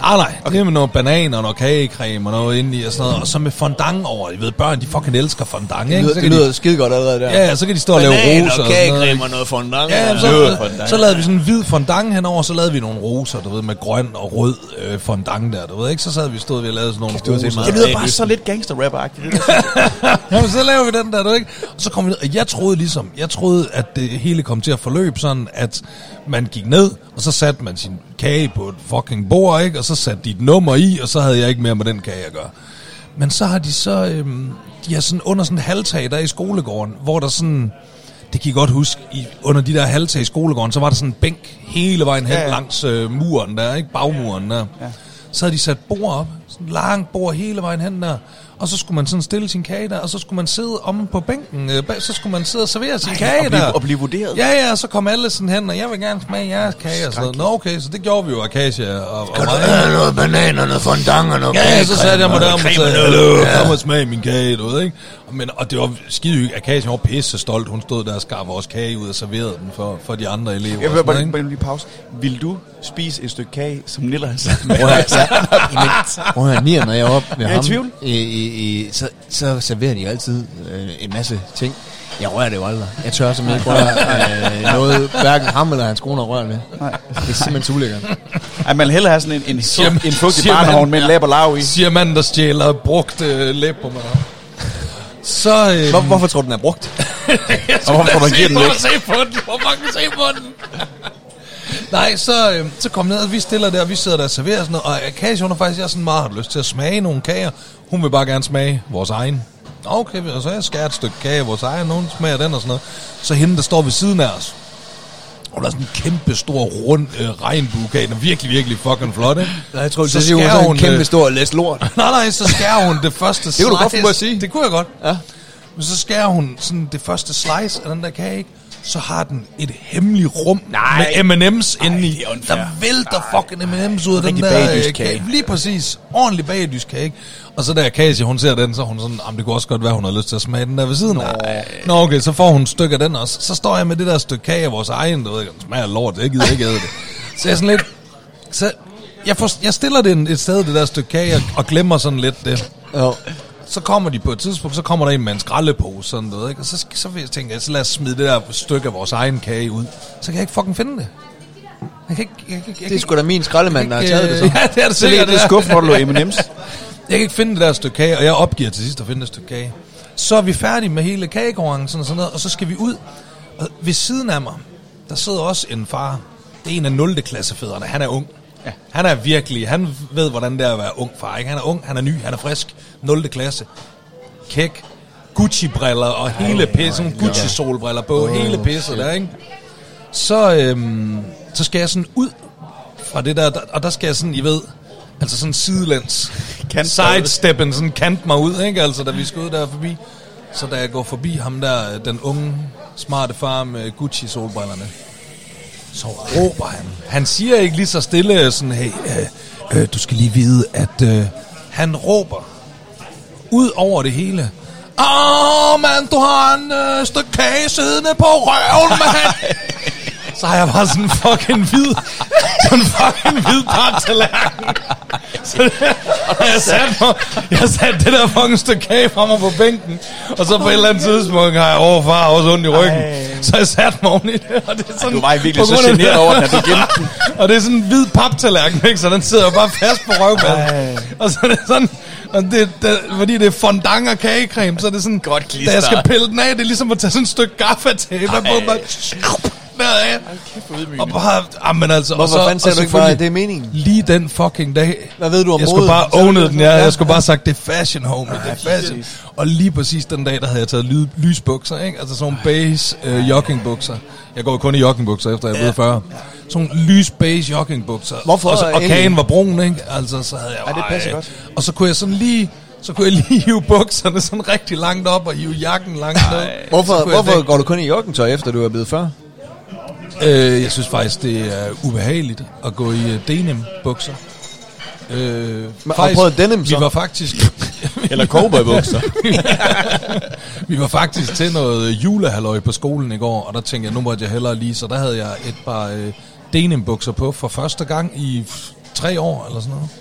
Nej, det er med noget banan og noget kagecreme og noget indeni og sådan noget. Og så med fondant over. I ved, børn, de fucking elsker fondant, ikke? Det lyder skide godt allerede der. Ja, så kan de stå og lave roser og kagecreme og noget fondant. Ja, så lavede vi sådan en hvid fondant henover, så lavede vi nogle roser, du ved, med grøn og rød fondant der, du ved, ikke? Så sad vi stod og lavede sådan nogle roser. Det lyder bare så lidt gangster-rapper-agtigt. Jamen, så laver vi den der, du ikke? Og så kom vi ned, og jeg troede, at det hele kom til at forløbe sådan, at man gik ned, og så satte man sin kage på et fucking bord, ikke? Og så satte de et nummer i, og så havde jeg ikke mere med den kage at gøre. Men så har de så, de har sådan under sådan en halvtag der i skolegården, hvor der sådan, det kan I godt huske, under de der halvtag i skolegården, så var der sådan en bænk hele vejen hen langs muren der, ikke? Bagmuren der. Ja. Så havde de sat bord op, sådan en lang bord hele vejen hen der, og så skulle man sådan stille sin kage der, og så skulle man sidde omme på bænken, så skulle man sidde og servere sin kage der. Og blive vurderet. Ja, så kom alle sådan hen, og jeg vil gerne smage jeres kage og sådan noget. Nå okay, så det gjorde vi jo, Akasia og mig. Kan du have noget banan og noget fondant og noget kage? Ja, så satte jeg mig der og sagde, kom og smag min kage, du ved, ikke? Og det var skide hyggeligt. Akasia var pisse stolt, hun stod der og skar vores kage ud og serverede den for de andre elever. Jeg vil bare lige pause. Vil du spise et stykke kage, som Nilla har sagt? Prøv at høre, Nier, når jeg er oppe med ham, tvivl. så serverer de altid en masse ting. Jeg rører det jo aldrig. Jeg tør simpelthen ikke røre noget, hverken ham eller hans kone rører med. Nej. Det er simpelthen så ulækkert. Ej, man hellere have sådan en fugtig barnehånd med en læb og lav i. Siger manden, der stjæler brugt læb på mig. Så, hvorfor tror du, den er brugt? Og hvorfor tror du, giver den væk? Hvor mange se på den? Nej, så kom ned, og vi stiller der, og vi sidder der og serverer sådan noget. Og Akasia, hun har faktisk sådan meget har lyst til at smage nogle kager. Hun vil bare gerne smage vores egen. Okay, og så jeg skærer et stykke kage af vores egen, nogen smager den og sådan noget. Så hende, der står ved siden af os, hun har sådan en kæmpe stor rund regnbuekage, den er virkelig, virkelig fucking flot, ikke? Jeg tror, så skærer hun en kæmpe stor læs lort. Nej, så skærer hun det første slice. Det kunne du godt finde på at sige. Det kunne jeg godt. Ja. Men så skærer hun sådan det første slice af den der kage, ikke? Så har den et hemmeligt rum med M&M's indeni. Der vælter fucking M&M's ud af den der kage. Lige præcis. Ordentlig bagdyskage, ikke? Og så da Akasia, hun ser den, så hun sådan, det kunne også godt være, hun har lyst til at smage den der ved siden af. Nå okay, så får hun et stykke af den også. Så står jeg med det der stykke kage af vores egen, du ved ikke, den smager lort, jeg gider ikke æde det. Så jeg sådan lidt, så jeg stiller det et sted, det der stykke kage, og glemmer sådan lidt det. Jo. Så kommer de på et tidspunkt, så kommer der en med en skraldepose, sådan noget, ikke? Og så vil jeg tænke, så lad os smide det der stykke af vores egen kage ud. Så kan jeg ikke fucking finde det. Det er sgu da min skraldemand, der har taget det så. Ja, det er det sikkert. Det er skuffet, hvor du lå M&M's. Jeg kan ikke finde det der stykke kage, og jeg opgiver til sidst at finde det stykke kage. Så er vi færdige med hele kagekonkurrencen og sådan noget, og så skal vi ud. Og ved siden af mig, der sidder også en far. Det er en af 0. klassefædrene. Han er ung. Ja. Han er virkelig, han ved, hvordan det er at være ung far, ikke? Han er ung, han er ny, han er frisk. 0. klasse. Kæk. Gucci-briller og hele pisse. Gucci-solbriller på, hele pisset der, ikke? Så skal jeg sådan ud fra det der, og der skal jeg sådan, I ved, altså sådan sidelæns, sidesteppen, sådan kant mig ud, ikke? Altså, da vi skal ud der forbi. Så da jeg går forbi ham der, den unge, smarte far med Gucci-solbrillerne, så råber han. Han siger ikke lige så stille, sådan, hey, du skal lige vide, at han råber ud over det hele. Man, du har en stykke kage siddende på røven, man. Så har jeg bare sådan en fucking hvid paptallerken. Så jeg satte det der fucking stykke kage fra mig på bænken. Og så på et eller andet tidspunkt har jeg overfar også ondt i ryggen. Så jeg satte mig oven i det. Og det er sådan, du var virkelig så generet over den, at du gemte den. Og det er sådan en hvid paptallerken, ikke? Så den sidder jo bare fast på røvballen. Og så er det sådan, og fordi det er fondant og kagecreme, så er det sådan, godt klister. Da jeg skal pille den af, det er ligesom at tage sådan et stykke gaffatape. Og bare, men altså, hvorfor fanden sagde du ikke bare, det er meningen? Lige den fucking dag. Hvad ved du om jeg skulle bare ownede den, jeg skulle bare sagt, det er fashion, homie, det er fashion. Og lige præcis den dag, der havde jeg taget lysbukser, ikke? Altså sådan nogle beige joggingbukser. Jeg går kun i joggingbukser, efter jeg er blevet 40. Sådan nogle lys beige joggingbukser. Hvorfor? Og kagen var brun, ikke? Altså, så havde jeg det passer godt. Og så kunne jeg sådan lige... Så kunne jeg lige hive bukserne sådan rigtig langt op og hive jakken langt ned. Hvorfor går du kun i joggingtøj, efter du er blevet 40? Jeg synes faktisk, det er ubehageligt at gå i denim-bukser. Har du prøvet denim så? Vi var faktisk... Eller cowboy-bukser. Vi var faktisk til noget julehalløj på skolen i går, og der tænkte jeg, nu måtte jeg hellere lige, så der havde jeg et par denim-bukser på for første gang i 3 år, eller sådan noget.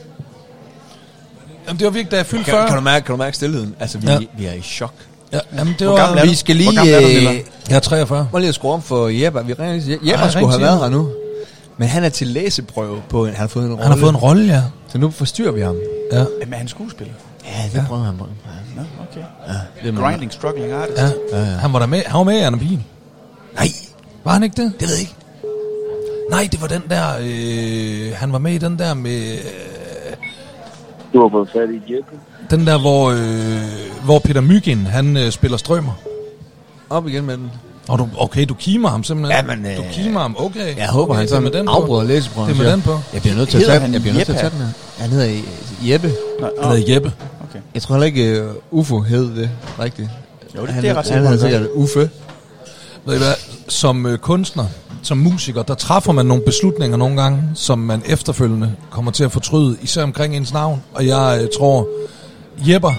Jamen, det var virkelig, da jeg fyldte 40. Kan du mærke stillheden? Altså, vi er i chok. Ja, jamen, det var... Vi skal lige... Jeg er 43. Må lige at skrue om for Jeppe. Jeppe skulle have været her nu. Men han er til læseprøve på... Han har fået en rolle. Han har fået en rolle, ja. Så nu forstyrrer vi ham. Ja. Men er han skuespiller? Ja, det prøver han på. Nå, okay. Ja, Grinding, struggling artist. Ja. Han var der med. Han var med i Anna Pihl. Nej. Var han ikke det? Det ved jeg ikke. Nej, det var den der... han var med i den der med... Du har fået fat i Jeppe. Den der, hvor Peter Myggen, han spiller strømmer. Op igen med den. Og du kimer ham simpelthen. Ja, men, du kimer ham, okay. Jeg håber, han så afbryder læseprøven. Det er med den på. Jeg bliver nødt til at tage den. Her. Han hedder Jeppe. Han hedder Jeppe. Okay. Jeg tror heller ikke, Ufo hed det rigtigt. Jo, det er ret sikkert. Han hedder sikkert Uffe. Ved I hvad? Som kunstner, som musiker, der træffer man nogle beslutninger nogle gange, som man efterfølgende kommer til at fortryde, især omkring ens navn. Og jeg tror, Jepper,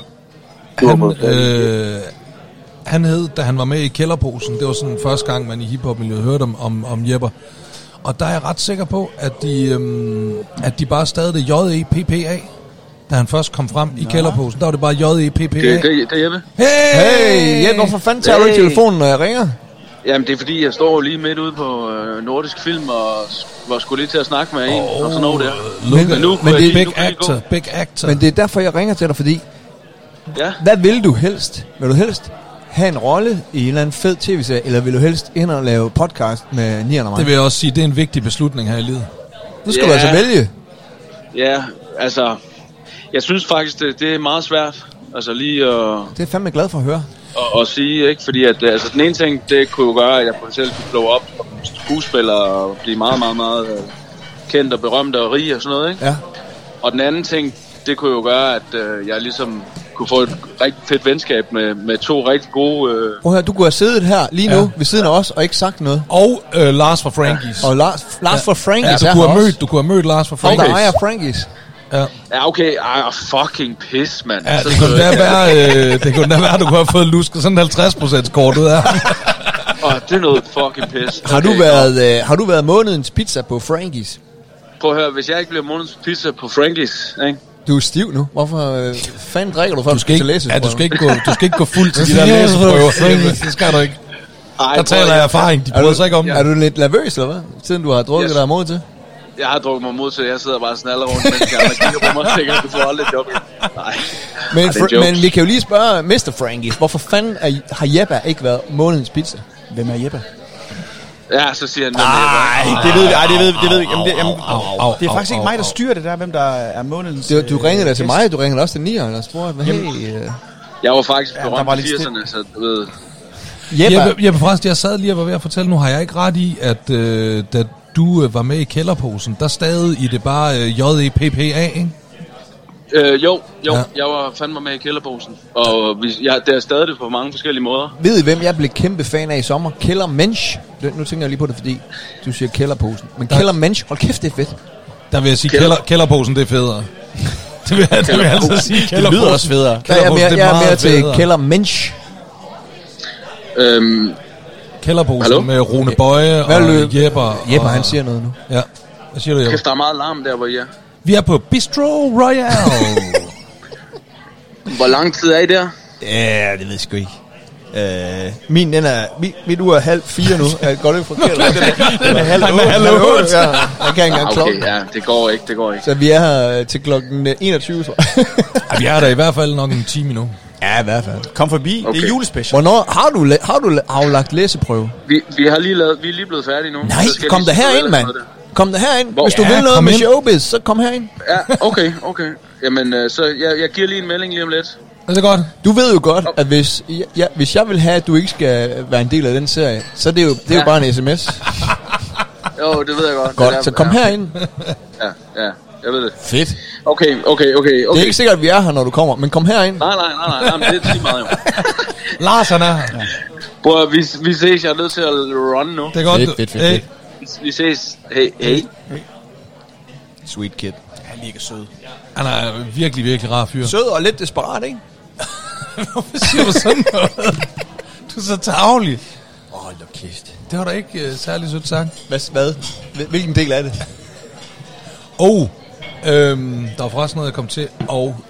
han hed, da han var med i Kælderposen, det var sådan første gang, man i hiphop-miljøet hørte om Jepper. Og der er jeg ret sikker på, at de bare stadig det J-E-P-P-A. Da han først kom frem i Kælderposen, der var det bare J-E-P-P-A. Det er Jeppe. Hey, Jeppe, hvorfor fanden tager du ikke telefonen, når jeg ringer? Jamen, det er fordi, jeg står lige midt ude på Nordisk Film, og var sgu lige til at snakke med en, og sådan noget der. Men det er big actor. Men det er derfor, jeg ringer til dig, fordi... Ja. Hvad vil du helst? Vil du helst have en rolle i en eller anden fed tv-serie, eller vil du helst ind og lave podcast med Nian og mig? Det vil jeg også sige, det er en vigtig beslutning her i livet. Nu skal du altså vælge. Ja, altså... Jeg synes faktisk, det er meget svært. Altså lige at... Det er fandme glad for at høre. Og sige, ikke? Fordi at, altså, den ene ting, det kunne jo gøre, at jeg potentielt kunne blow op som skuespiller og blive meget, meget, meget kendt og berømt og rig og sådan noget, ikke? Ja. Og den anden ting, det kunne jo gøre, at jeg ligesom kunne få et rigtig fedt venskab med to rigtig gode... Prøv at høre, du kunne have siddet her lige nu ved siden af os og ikke sagt noget. Og Lars fra Frankies. Og Lars fra Frankies. Ja, du kunne have mødt Lars fra Frankies. Og der ejer Frankies. Ja, okay. Fucking piss, mand. Ja, det kunne da være, du kunne have fået lusket sådan 50% kort ud af. Det er noget fucking piss. Har du været månedens pizza på Frankies? Prøv at høre, hvis jeg ikke bliver månedens pizza på Frankies, ikke? Du er stiv nu. Hvorfor fanden drikker du for til læsesprøver? Ja, du skal ikke gå fuldt til de der læsesprøver. Det skal du ikke. Der taler jeg erfaring. De bryder sig ikke om det. Er du lidt nervøs, eller hvad? Siden du har drukket dig mod til? Jeg har drukket mig mod til, jeg sidder bare sådan alle rundt, mens jeg kigger på mig og tænker, du får aldrig job ind. Nej. Men vi kan jo lige spørge Mr. Frankies, hvorfor fanden har Jeppe ikke været månedens pizza? Hvem er Jeppe? Ja, så siger han, det ved vi. Det er faktisk ikke mig, der styrer det der, hvem der er månedens... Du ringede da til mig, du ringede også til Nian og spurgte, Jeg var faktisk berømt i 80'erne, så du ved... Jeppe, forresten, jeg sad lige og var ved at fortælle, nu har jeg ikke ret i, at da du var med i Kælderposen, der stadig i det bare J-E-P-P-A, ikke? Jo, jeg var fandme med i Kælderposen, og det er stadig det på mange forskellige måder. Ved I, hvem jeg blev kæmpe fan af i sommer? Kellermensch. Nu tænker jeg lige på det, fordi du siger Kælderposen. Men Kellermensch, hold kæft, det er fedt. Der vil jeg sige, Kælderposen, det er federe. Det vil jeg altså sige, Kælderposen. Det lyder også federe. Jeg er mere til Kellermensch. Kælderposen med Rune Bøje og Jeppe, han siger noget nu. Ja. Hvad siger du, Jeppe? Kæft, der er meget larm der, hvor I er. Vi er på Bistro Royale. Hvor lang tid er I der? Ja, det ved jeg sgu ikke. Min, den er... Mit uge er 3:30 nu. Jeg går lidt forkert. Den er 7:30. Ja, jeg kan ikke engang klokken. Okay, ja, det går ikke. Så vi er her til klokken 21, tror jeg. Ja, vi er der i hvert fald nok en time nu. Ja, i hvert fald. Kom forbi, okay. Det er julespecial. Hvornår har du aflagt læseprøve? Vi er lige blevet færdige nu. Nej, kom der herind, mand. Kom der herind. Hvis du vil noget med showbiz, så kom herind. Ja, okay. Jamen, så jeg giver lige en melding lige om lidt. Er det godt? Du ved jo godt, at hvis jeg vil have, at du ikke skal være en del af den serie, så er det jo bare en sms. Jo, det ved jeg godt. Godt, så kom herind. Ja, jeg ved det. Fedt. Okay. Det er ikke sikkert, at vi er her, når du kommer, men kom herind. Nej, men det er lige meget jo. Lars, han er her. Bror, vi ses, jeg er nødt til at run nu. Det er godt. Fedt. Vi ses. Hey. Sweet kid. Han er mega sød. Han er virkelig, virkelig rar fyr. Sød og lidt desperat, ikke? Hvorfor siger du sådan noget? Du er så tarvelig. Hold da kæft. Det var da ikke særlig sødt sagt. Hvad? Hvilken del af det? Der var forresten noget, jeg kom til at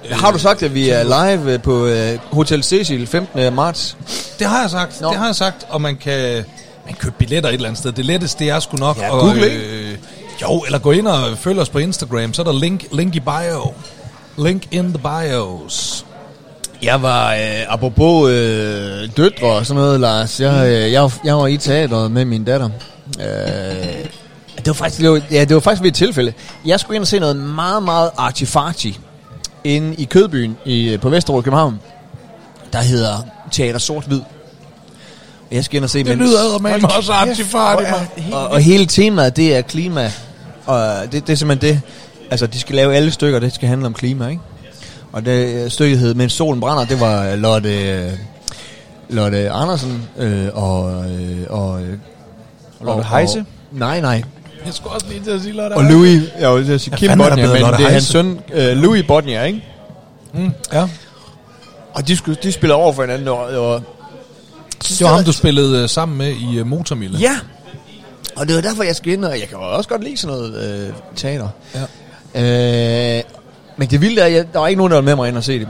Har du sagt, at vi er live på Hotel Cecil 15. marts? Det har jeg sagt. Det har jeg sagt, og man kan købe billetter et eller andet sted. Det letteste, det er sgu nok. Ja, Google, jo, eller gå ind og følg os på Instagram, så er der link i bio. Link in the bios. Jeg var, apropos døtre og sådan noget, Lars, jeg var i teateret med min datter. Det var faktisk ved et tilfælde. Jeg skulle ind og se noget meget, meget arty-farty inde i Kødbyen på Vesterbro i København, der hedder Teater Sort-Hvid. Jeg skal ind og se... Det lyder med også arty-farty, og hele temaet, det er klima. Og det er simpelthen det. Altså, de skal lave alle stykker, det skal handle om klima, ikke? Og det stykket hed Mens solen brænder, det var Lotte Andersen og Lotte Heise. Nej. Jeg skulle også lige til at sige Lotte og Louis, jeg vil sige Kim Bodnia, men det er hans søn, Louis Bodnia, ikke? Ja. Og de spiller over for hinanden, og det var ham, du spillede sammen med i Motormille. Ja, og det var derfor, jeg skal ind, og jeg kan også godt lide sådan noget teater. Ja. Men det vilde er, der var ikke nogen, der var med mig ind og se det.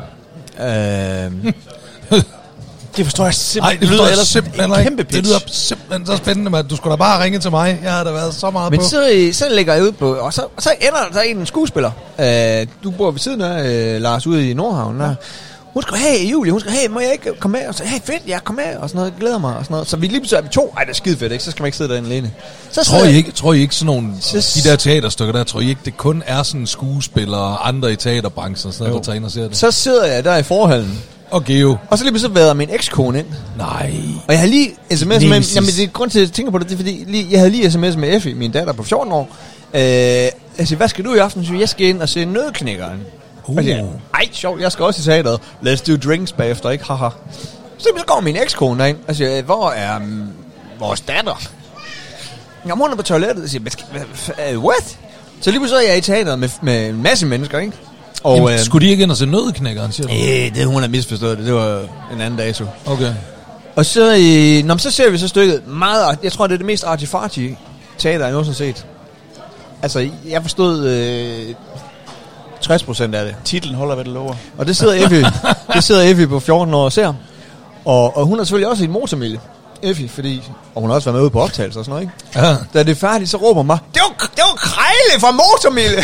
Det forstår jeg simpelthen. Det lyder simpelthen kæmpe pitch. Det lyder simpelthen så spændende, at du skulle da bare ringe til mig. Jeg havde da været så meget men på. Men så lægger jeg ud på, og så ender der en skuespiller. Du bor ved siden af Lars ude i Nordhavn. Ja. Hun skal have Julie, må jeg ikke komme med? Og så, fedt, jeg kommer med, og sådan noget, glæder mig, og sådan noget. Så vi lige pludselig er vi to. Ej, det er skide fedt, ikke? Så skal man ikke sidde derinde alene. Tror I ikke sådan nogle, de der teaterstykker der, tror I ikke, det kun er sådan skuespillere og andre i teaterbranchen, sådan noget, der tager ind og ser det? Så sidder jeg der i forhallen. Og Geo. Og så lige pludselig været min ekskone ind. Nej. Og jeg har lige sms med, jamen det er grund til, at jeg tænker på det, det er fordi, jeg havde lige sms med Effie, min datter på 14 år. Jeg siger, hvad skal du i aften? Så jeg skal ind og se Nødknækkeren. Ej, sjovt, jeg skal også i teateret. Let's do drinks bagefter, ikke? Haha. Så går min ekskone derind og siger, hvor er vores datter? Jamen, hun er på toilettet. Jeg siger, what? Så lige pludselig er jeg i teateret med en masse mennesker, ikke? Og, jamen, skulle de ikke ind og se Nødknækkeren, siger du? Det hun har misforstået det. Det var en anden dato. Okay. Og så, så ser vi så stykket meget... Jeg tror, det er det mest arty-farty teater, jeg nogensinde har set. Altså, jeg forstod 60% af det. Titlen holder, hvad det lover. Og det sidder Effie på 14 år og ser. Og hun er selvfølgelig også i en motormille. Effie, fordi... Og hun har også været med ude på optagelser og sådan noget, ikke? Ja. Da det er færdigt, så råber hun bare, det var Krejle fra Motormille!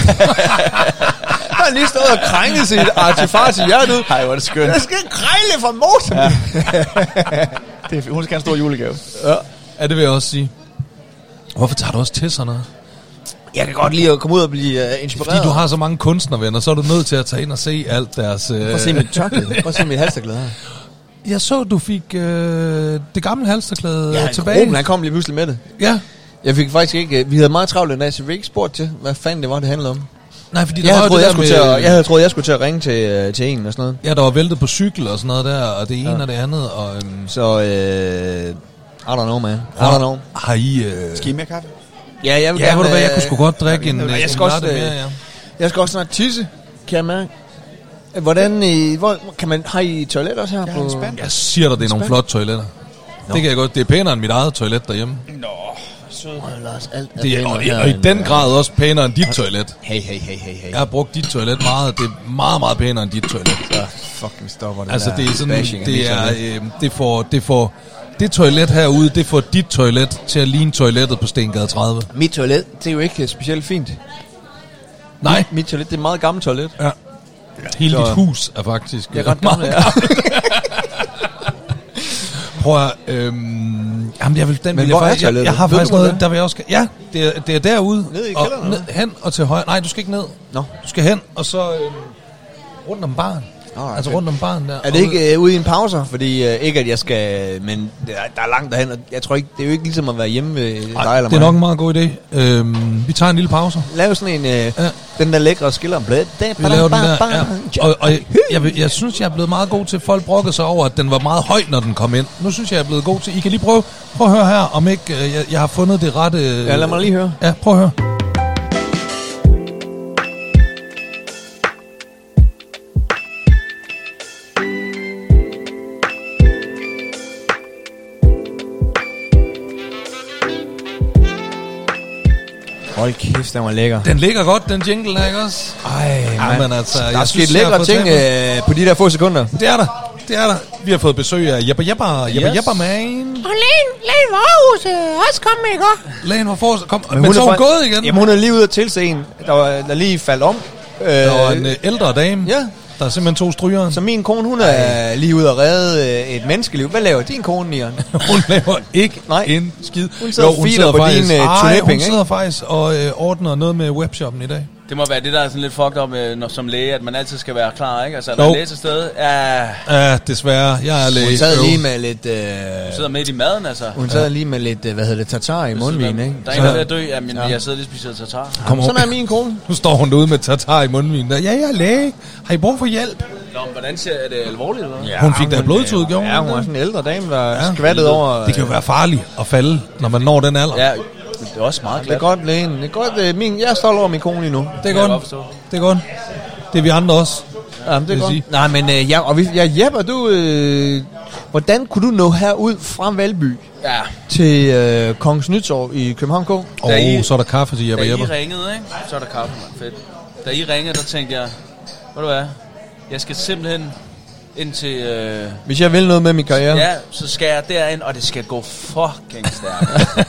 Han har lige stået og krænget sit artifarti hjerte ud. Ej, hvor er det skønt. Der skal Krejle fra Motormille! Ja. Hun skal have en stor julegave. Ja, det vil jeg også sige. Hvorfor tager du også til sådan noget? Jeg kan godt lide at komme ud og blive inspireret. Fordi du har så mange kunstnervenner, så er du nødt til at tage ind og se alt deres... Prøv at se mit tørklæde. Prøv at se mit halsterklæde her. Jeg så, du fik det gamle halsterklæde tilbage. Ja, han kom lige pludselig med det. Ja. Jeg fik faktisk ikke... Vi havde meget travlt en dag, så vi ikke spurgt til, hvad fanden det var, det handlede om. Nej, fordi jeg havde troet, jeg skulle til at ringe til en og sådan noget. Ja, der var væltet på cykel og sådan noget der, og det ene og det andet. Og, så, I don't know, man. I don't know. Har I... Skal I mere kaffe? Ja, jeg vil gerne... jeg kunne sgu godt drikke en latte mere, ja. Jeg skal også snart tisse, kan jeg mærke. Hvordan har I toilet også her på? Jeg siger dig, det er nogle flotte toiletter. No. Det kan jeg godt. Det er pænere end mit eget toilet derhjemme. Nå, sød. Lars, alt det er og i den grad også pænere end dit toilet. Hey. Jeg har brugt dit toilet meget. Det er meget, meget pænere end dit toilet. Så fucking stopper det. Altså, det er sådan, det får det toilet herude, det får dit toilet til at ligne toilettet på Stengade 30. Mit toilet, det er jo ikke specielt fint. Nej. Mit toilet, det er meget gammelt toilet. Ja. Hele dit hus er faktisk... Det er ret gammelt, ja. Prøv at... jamen, jeg vil... Men hvor er toilettet? Jeg har faktisk noget, der vil jeg også... Ja, det er derude. Ned i kælderen? Hen og til højre. Nej, du skal ikke ned. Nå. Du skal hen, og så rundt om baren. Okay. Altså rundt om baren der. Er det ikke ude i en pauser? Fordi ikke at jeg skal... Men der er langt derhen, og jeg tror ikke... Det er jo ikke ligesom at være hjemme ved dig eller mig. Det er nok en meget god idé. Vi tager en lille pause. Lav sådan en... Den der lækre skiller. Vi laver den der, ja. Og jeg synes, jeg er blevet meget god til... Folk brokkede sig over, at den var meget høj, når den kom ind. Nu synes jeg er blevet god til... I kan lige prøve at høre her, om ikke jeg har fundet det rette... Ja, lad mig lige høre. Ja, prøv at høre. Hold kæft, den var lækker. Den ligger godt, den jingle der, ikke også? Men altså, der er sket lækre ting på de der få sekunder. Det er der. Vi har fået besøg af Jepper, man. Og Lægen var Aarhus også kommet, ikke? Lægen var forrest. Men så er hun gået igen. Jamen, hun er lige ude at tilse en, der lige faldt om. Der var en ældre dame. Ja. Der er simpelthen 2 strygere. Så min kone, hun er lige ude at redde et menneskeliv. Hvad laver din kone, Nian? Hun laver ikke en skid. Hun sidder og feeder på din turnépenge, hun sidder faktisk og ordner noget med webshoppen i dag. Det må være det, der er sådan lidt fucked up som læge, at man altid skal være klar, ikke? Altså, er der læge til stede? Ja, desværre. Jeg er læge. Hun sad lige med lidt... Hun sidder midt i maden, altså. Hun sad lige med lidt, tatar i mundvin, ikke? Der er en, der er ved at dø. Jamen, jeg sidder lige og spiser tatar. Sådan er min kone. Nu står hun derude med tatar i mundvin. Ja, jeg er læge. Har I brug for hjælp? Nå, men hvordan ser det alvorligt, eller hvad? Ja, hun fik da blodtud, gjorde hun? Ja, hun var sådan en ældre dame, der skvattede over... Det kan jo være farligt at falde, når man når den alder. Ja, det er også meget glat. Det er godt, lægen. Det er godt, jeg er stolt over min kone lige nu. Det er godt. Det er godt. Det er vi andre også. Ja, det er godt. Sige. Nej, men Jepper, du... hvordan kunne du nå herud fra Valby til Kongens Nytorv i København K? Så er der kaffe til Jepper. Da I ringede, ikke? Så er der kaffe, man. Fedt. Da I ringede, der tænkte jeg, ved du hvad, jeg skal simpelthen ind til... Hvis jeg vil noget med min karriere. Ja, så skal jeg derind, og det skal gå fucking stærkt.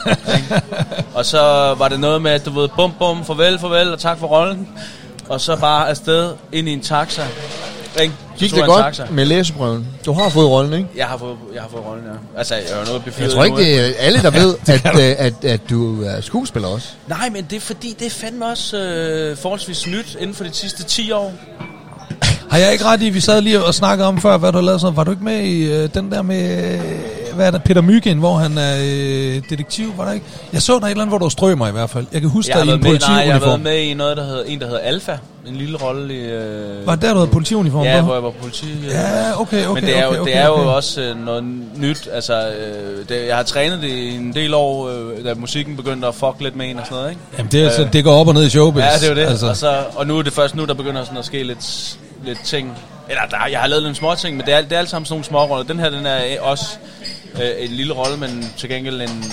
Og så var det noget med, at du ved, bum, farvel, og tak for rollen. Og så bare afsted ind i en taxa. Gik det godt taxa med læseprøven? Du har fået rollen, ikke? Jeg har fået rollen, ja. Altså, jeg er noget befyret. Jeg tror ikke, det er alle, der ved, at du er skuespiller også. Nej, men det er fordi, det er fandme også forholdsvis nyt inden for de sidste 10 år. Har jeg ikke ret i, vi sad lige og snakkede om før, hvad du har lavet sådan? Var du ikke med i den der med, hvad er der, Peter Mygind, hvor han er detektiv, var der ikke? Jeg så der et eller andet, hvor du strømmer i hvert fald. Jeg kan huske dig i en politiuniform. Jeg har været med i noget, der hedder Alpha. En lille rolle i... Var det der, du havde politiuniform? Ja, hvor jeg var politi. Ja, okay. Men det er jo også noget nyt. Altså, jeg har trænet det i en del år, da musikken begyndte at fuck lidt med en og sådan noget, ikke? Jamen, det går op og ned i showbiz. Ja, det er jo det. Altså. Og nu er det først nu, der begynder sådan at ske lidt ting. Eller jeg har lavet lidt små ting, men det er alt sammen sådan nogle små roller. Den her, den er også en lille rolle, men til gengæld en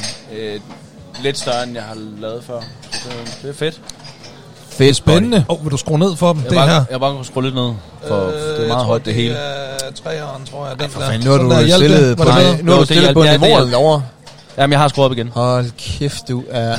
lidt større, end jeg har lavet før. Så det er fedt. Fedt, spændende. Vil du skrue ned for dem? Jeg bare skrue lidt ned, for det er meget højt det hele. Træeren, tror jeg. Den der. Nu har du stillet på niveauet derovre. Jamen, jeg har skruet op igen. Hold kæft, du er...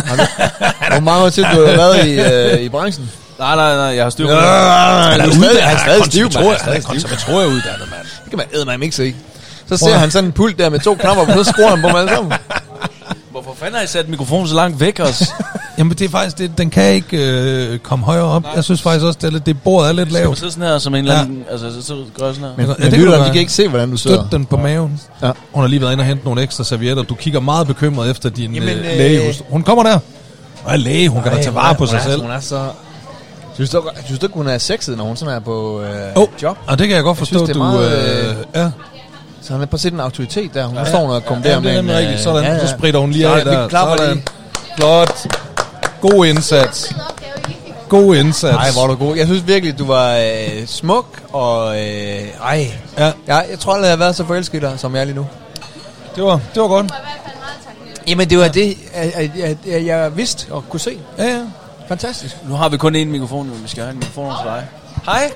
Hvor mange år til du har været i branchen? Nej, jeg har styr på det. Han er stadig stiv, mand. Han er konservatoruddannet, mand. Det kan man eddermame ikke se. Så ser han sådan en pult der med 2 knapper, og så skruer han på dem alle sammen. Hvorfor fanden har I sat mikrofonen så langt væk også? Jamen, det er faktisk, den kan ikke komme højere op. Jeg synes faktisk også, det bordet er lidt lavt. Så sidder sådan her som en eller anden... Altså, så gør jeg sådan her. Men lytterne, de kan ikke se, hvordan du sidder. Støt den på maven. Ja. Hun har lige været inde og hente nogle ekstra servietter. Du kigger meget bekymret efter din læge. Hun kommer der. Og er læge, hun kan da tage vare på sig selv. Hun er så... Synes du ikke, hun er sexet, når hun sådan er på job? Og det kan jeg godt forstå, du... ja. Så han er på at sætte en autoritet der. Hun står og kommenterer med en... Rigtigt. Sådan, så spritter hun lige af der. Sådan. Flot. God indsats. God indsats. Ej, hvor er du god. Jeg synes virkelig, du var smuk og... Ja. Jeg tror aldrig, jeg har været så forelsket i dig, som jeg er lige nu. Det var godt. Jamen, det var det, jeg vidste og kunne se. Ja. Fantastisk. Nu har vi kun én mikrofon, men vi skal have en mikrofon til dig. Hej.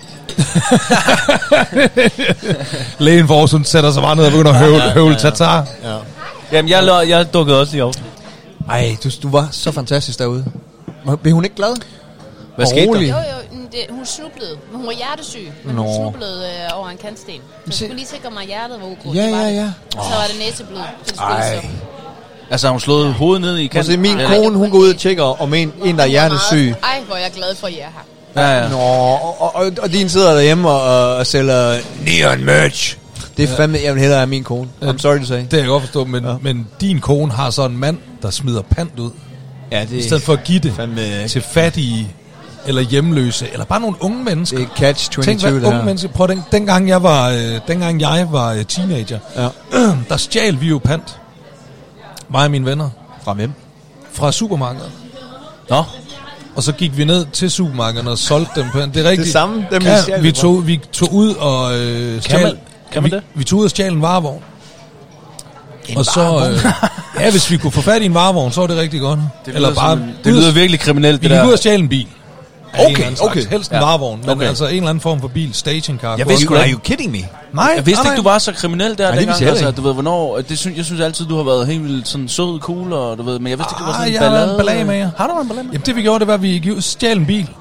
Lægen Forsund sætter sig bare ned og begynder at høvle tatar. Ja. Jamen, jeg dukkede også lige op. Ej, du var så fantastisk derude. Blev hun ikke glad? Hvad skete der? Jo, hun snublede. Men hun var hjertesyg. Men hun snublede over en kantsten. Så skulle lige sikre mig, at hjertet var ukrudt. Ja. Så var det næseblod. Altså, hun slået hovedet ned i kanten. Min kone, hun går ud og tjekker om en der er hjertesyg. Ej, hvor jeg er glad for, at I er her. Ja. Nå, og din sidder derhjemme og sælger neon merch. Det er fandme, jeg vil hellere have min kone. I'm sorry to say. Det kan jeg godt forstå, men din kone har så en mand, der smider pant ud. Ja, det i stedet for at give det til fattige eller hjemløse, eller bare nogle unge mennesker. Det er catch 22, tænk, hvad unge mennesker. Prøv at dengang jeg var teenager, der stjal vi jo pant. Mig og mine venner. Fra hvem? Fra supermarkedet. Nå. Og så gik vi ned til supermarkedet og solgte dem pant. Det er rigtigt. Det samme? Dem vi tog ud og stjal. Kan man det? Vi tog ud og stjal en varevogn. Og så Ja, hvis vi kunne få fat i en varevogn, så var det rigtig godt. Det lyder virkelig kriminelt, det der. Vi kan ud og stjæle en bil. Okay. Helst en varevogn, men altså en eller anden form for bil, stationcar. Jeg vidste, are you kidding me? Nej, jeg vidste ikke, du var så kriminel der dengang. Altså, du ved, hvornår... Jeg synes altid, du har været helt vildt sådan sød, cool, og du ved, men jeg vidste ikke, du var sådan en ballade. Jeg har været en ballade med. Har du en ballade med? Jamen det vi gjorde, det var, at vi stjal en bil.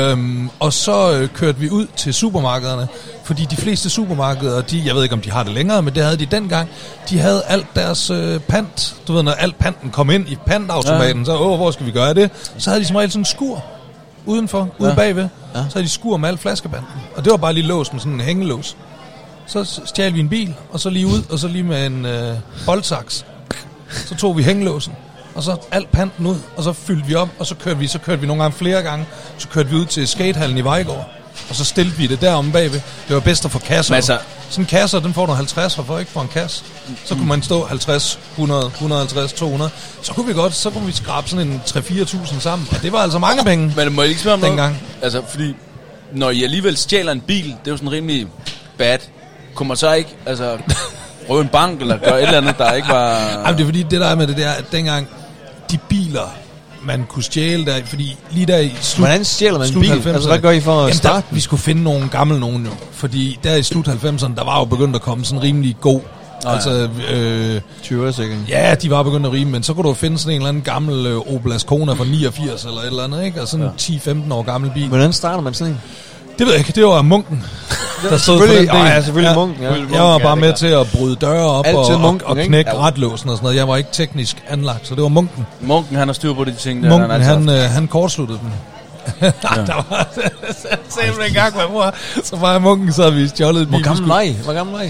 Og så kørte vi ud til supermarkederne, fordi de fleste supermarkeder, jeg ved ikke om de har det længere, men det havde de dengang, de havde alt deres pant, du ved, når alt panten kom ind i pantautomaten, så hvor skal vi gøre det? Så havde de som regel sådan en skur udenfor, ude bagved, så havde de skur med alt flaskepanten, og det var bare lige låst med sådan en hængelås. Så stjal vi en bil, og så lige ud, og så lige med en boldsaks, så tog vi hængelåsen. Og så alt panten ud, og så fyldte vi op, og så kørte vi nogle gange flere gange. Så kørte vi ud til skatehallen i Vejgaard, og så stillede vi det deromme bagved. Det var bedst at få kasser. Altså, sådan en kasser, den får du 50 for, ikke for en kasse. Så kunne man stå 50, 100, 150, 200. Så kunne vi skrabe sådan en 3-4.000 sammen. Ja, det var altså mange penge. Men må jeg ikke spørge om dengang? Noget? Altså, fordi når I alligevel stjæler en bil, det er jo sådan rimelig bad. Kunne man så ikke, altså, røve en bank, eller gøre et eller andet, der ikke var... Jamen, det er fordi, det der er med det der, at dengang de biler, man kunne stjæle der, fordi lige der i hvordan stjæler man en bil? Altså, hvad gør I for at starte? Vi skulle finde nogle gamle nogen jo, fordi der i slut 90'erne, der var jo begyndt at komme sådan rimelig god, altså... 20'er sikkert. Ja, de var begyndt at rime, men så kunne du finde sådan en eller anden gammel Opel Ascona fra 89 eller et eller andet, ikke? Og sådan 10-15 år gammel bil. Hvordan starter man sådan en? Det ved jeg ikke, det var munken, der stod for den del. Ja, selvfølgelig munken. Ja. Jeg var bare med til at bryde døre op og knække retlåsen og sådan noget. Jeg var ikke teknisk anlagt, så det var munken. Munken, han har styr på de ting der. Munken, han kortsluttede dem. Der var selv en gang, bror. Så var jeg munken, så havde vi stjålet en bil. Hvor gammel var I?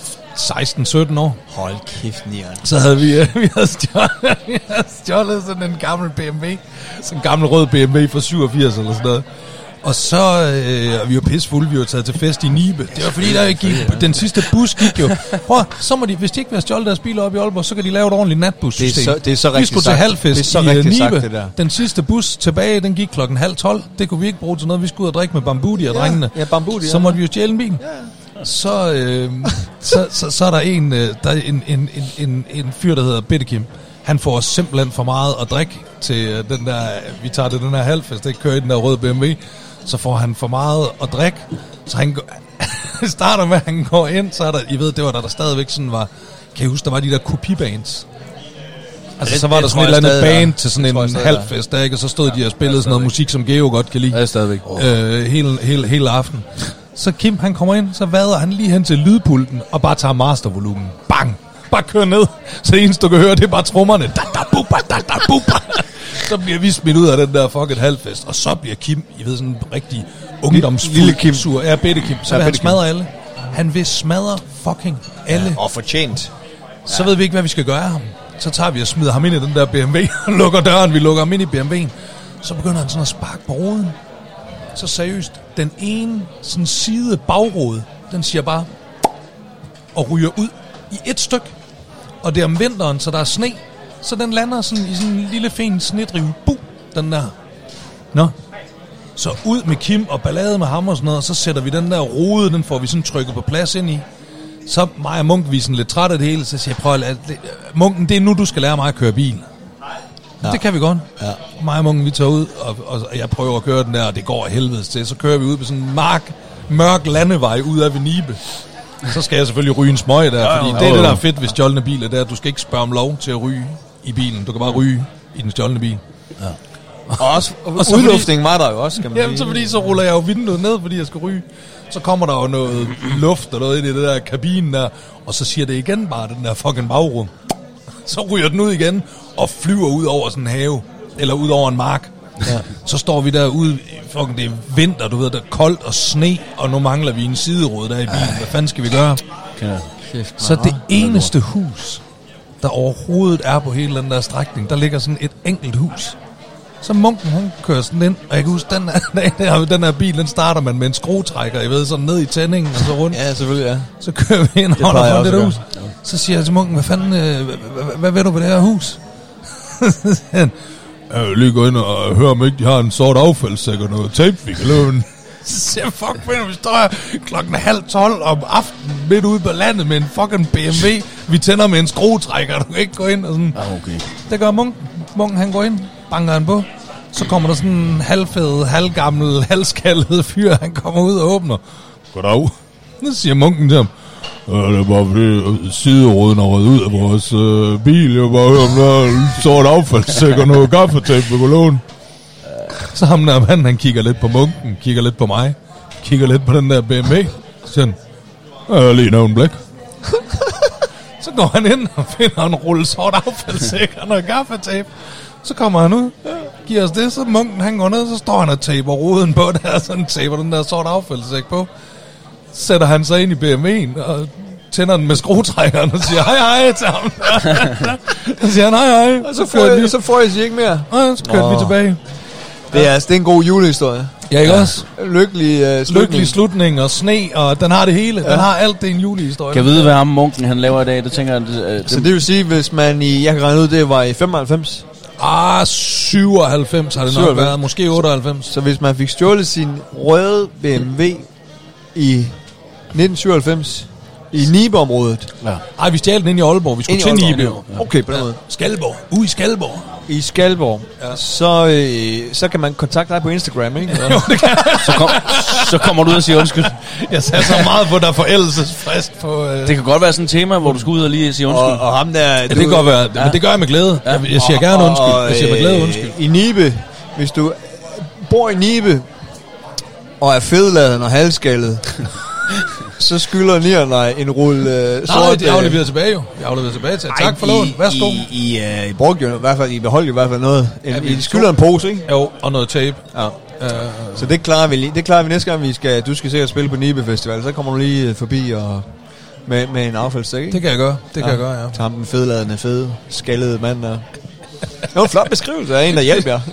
16-17 år. Hold kæft, Nian. Så havde vi havde stjålet sådan en gammel BMW. Sådan en gammel rød BMW fra 87 eller sådan noget. Og så, vi var pissefulde, vi var taget til fest i Nibe. Det var fordi, den sidste bus gik jo. Prøv, så må de, hvis de ikke vil have stjålet deres biler op i Aalborg, så kan de lave et ordentligt natbussystem. Det er så rigtigt. Vi skulle til halvfest i Nibe. Den sidste bus tilbage, den gik 11:30. Det kunne vi ikke bruge til noget. Vi skulle ud og drikke med Bambudi og drengene. Ja, Bambudi. Så måtte vi jo stjæle en bil. Ja. Så er der en fyr, der hedder Bittekim. Han får simpelthen for meget at drikke til den der, vi tager det den her halvfest, ikke kører i den der røde BMW. Så får han for meget at drikke, så han starter med, at han går ind, så er der, I ved, det var der stadigvæk sådan var, kan I huske, der var de der kopibands? Altså, så var der sådan et eller andet band til sådan en halvfest, der, ikke? Og så stod de og spillede sådan noget musik, som Geo godt kan lide. Ja, stadigvæk. Hele aften. Så Kim, han kommer ind, så vader han lige hen til lydpulten, og bare tager mastervolumen. Bang! Bare kører ned, så det eneste, du kan høre, det er bare trommerne. Så bliver vi smidt ud af den der fucking halvfest, og så bliver Kim, I ved, sådan en rigtig lille Kim. Sur. Ja, Bitte Kim. Så vil han smadre alle. Han vil smadre fucking alle. Ja, og fortjent. Så ved vi ikke, hvad vi skal gøre ham. Så tager vi og smider ham ind i den der BMW, og lukker døren, vi lukker ham ind i BMW'en. Så begynder han sådan at sparke på ruden. Så seriøst, den ene sådan side bagrude, den siger bare, og ryger ud i et stykke. Og det er om vinteren, så der er sne. Så den lander sådan i sådan en lille fin snedrive. Den der. Nå. Så ud med Kim og ballade med ham og sådan noget, og så sætter vi den der rode, den får vi sådan trykket på plads ind i. Så mig og Munken, vi er sådan lidt træt af det hele, så siger jeg, prøv at Munken, det er nu, du skal lære mig at køre bil. Ja. Det kan vi godt. Ja. Mig og Munken, vi tager ud, og jeg prøver at køre den der, og det går af helvedes til. Så kører vi ud på sådan en mørk landevej ud af Nibe. Så skal jeg selvfølgelig ryge en smøg der, fordi det er det, der er fedt ved stjålne biler, det er, at du skal ikke spørge om lov til at ryge i bilen. Du kan bare ryge i den stjålne bil. Ja. Og så udluftningen var der jo også, kan man sige. Så fordi så ruller jeg jo vinduet ned, fordi jeg skal ryge. Så kommer der jo noget luft og noget ind i det der kabinen der, og så siger det igen bare, den der fucking bagrum. Så ryger den ud igen, og flyver ud over sådan en have, eller ud over en mark. Ja. Så står vi derude, fucking det er vinter, du ved, der er koldt og sne, og nu mangler vi en siderude der i bilen. Hvad fanden skal vi gøre? Så det eneste hus, der overhovedet er på hele den der strækning, der ligger sådan et enkelt hus. Så Munken, han kører sådan ind, og jeg kan huske, den her bil, den starter man med en skruetrækker, jeg ved, sådan ned i tændingen og så rundt. Ja, selvfølgelig, ja. Så kører vi ind og holder det der hus. Så siger jeg til Munken, hvad fanden, hvad ved du på det her hus? Jeg vil lige gå ind og høre, om ikke de har en sort affaldssæk og noget tape, vi kan låne. Så siger jeg, fuck, vi står her 11:30 om aftenen midt ude på landet med en fucking BMW, Vi tænder med en skruetrækker, du kan ikke gå ind og sådan. Okay. Det gør munken. Munken, han går ind, banker han på. Så kommer der sådan en halvfed, halvgammel, halvskaldet fyr, han kommer ud og åbner. Goddag. Så siger munken til ham. Det er bare fordi sideruden er røget ud af vores bil. Jeg bare hører, om der er sort affaldssæk og noget gaffatape på lån. Så ham der mand, han kigger lidt på munken, kigger lidt på mig, kigger lidt på den der BMW. Så siger han, jeg lige nævnt blæk. Så går han ind og finder en rulle sort affaldssæk og noget gaffatape. Så kommer han ud, giver os det, så munken han går ned, så står han og taber ruden på der, sådan taber den der sort affaldssæk på. Sætter han sig ind i BMW'en og tænder den med skruetrækkeren og siger hej til ham. Så siger han hej. Og så får I ikke mere. Og så kørte vi tilbage. Det er en god julehistorie. Ja, ikke også? Lykkelig slutning og sne, og den har det hele. Den har alt, det er en julehistorie. Kan jeg vide, hvad ham munken han laver i dag? Det tænker jeg... Så det vil sige, hvis man jeg kan regne ud, det var i 95? 97 har det nok været. Måske 98. Så hvis man fik stjålet sin røde BMW i 1997 i Nibe-området. Ja. Ej, vi stjal den ind i Aalborg. Vi skulle til Nibe. Ja. Okay, på den måde. Skalborg. I Skalborg. I Skalborg. Ja. Så kan man kontakte dig på Instagram, ikke? Jo, det kan. Så kommer du ud og siger undskyld. Jeg sagde så meget på, der forældelsesfrist på... Det kan godt være sådan et tema, hvor du skal ud og lige sige undskyld. Og ham der... Ja, det kan godt være. Ja. Men det gør jeg med glæde. Ja. Jeg siger gerne undskyld. Jeg siger med glæde undskyld. I Nibe, hvis du bor i Nibe og er fedladen og halvskaldet, så skylder Nieren dig en rulle sort... Nej, det afleverer tilbage jo. Jeg afleverer tilbage til. Tak for lån. Værsgo. I brugte jo i hvert fald, I beholdt i hvert fald noget. I skylder en pose, ikke? Jo, og noget tape. Ja. Så det klarer vi lige. Det klarer vi næste gang, du skal sikkert spille på Nibe Festival. Så kommer du lige forbi og med en affaldssæk, ikke? Det kan jeg gøre. Det kan jeg gøre, ja. Til ham den fedladende, fede, skaldede mand der. Det var en flot beskrivelse af en, der hjælper jer.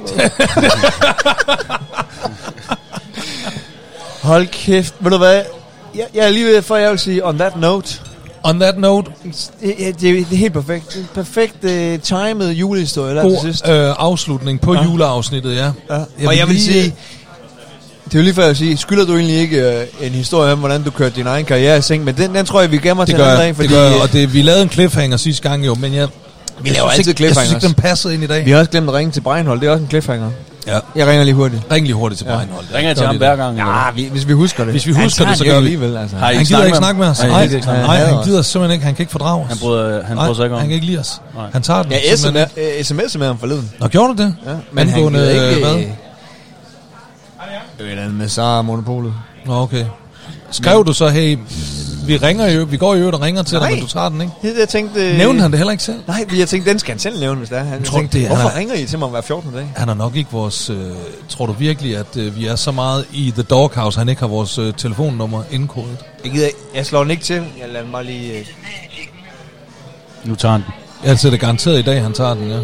Hold kæft. Ved du hvad? Jeg er lige ved, for jeg vil sige, on that note. On that note. Det er helt perfekt. Perfekt timet julehistorie der til sidst. Afslutning på juleafsnittet, ja. Og jeg vil sige, det er jo lige før jeg vil sige, skylder du egentlig ikke en historie om, hvordan du kørte din egen karriere i seng, men den tror jeg, vi gemmer til en anden dag. Fordi, det gør jeg, og vi lavede en cliffhanger sidste gang jo, men vi laver altid cliffhangers. Jeg synes ikke, den passede ind i dag. Vi har også glemt at ringe til Breinholt, det er også en cliffhanger. Ja. Jeg ringer lige hurtigt. Ring lige hurtigt til Breinholt. Ringer jeg til ham hver gang? Ja, hvis vi husker det. Hvis vi husker det, så gør vi alligevel. Altså. Han gider ikke snakke med os. Nej, han gider simpelthen ikke. Han kan ikke fordrage os. Han bryder sig ikke om. Han kan ikke lide os. Han tager den. Jeg sms'ede med ham forleden. Nå, gjorde du det? Ja. Men han gider ikke... Hvad? Det er et andet med Sara Monopolet. Nå, okay. Skrev du så, hey, vi går jo og ringer til dig, men du tager den, ikke? Det jeg tænkte... Nævnte han det heller ikke selv? Nej, jeg tænkte, den skal han selv nævne, hvis det er. Hvorfor ringer I til mig hver 14. dag? Han er nok ikke vores... tror du virkelig, at vi er så meget i The Doghouse, han ikke har vores telefonnummer indkodet? Jeg slår den ikke til. Jeg lader den bare lige... Nu tager han den. Altså, det er garanteret i dag, han tager den, ja.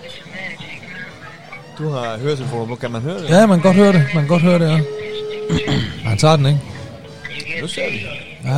Du har høretelefoner, hvor kan man høre det? Ja, man kan godt høre det, ja. Han tager den, ikke? Nu ser vi. Ja.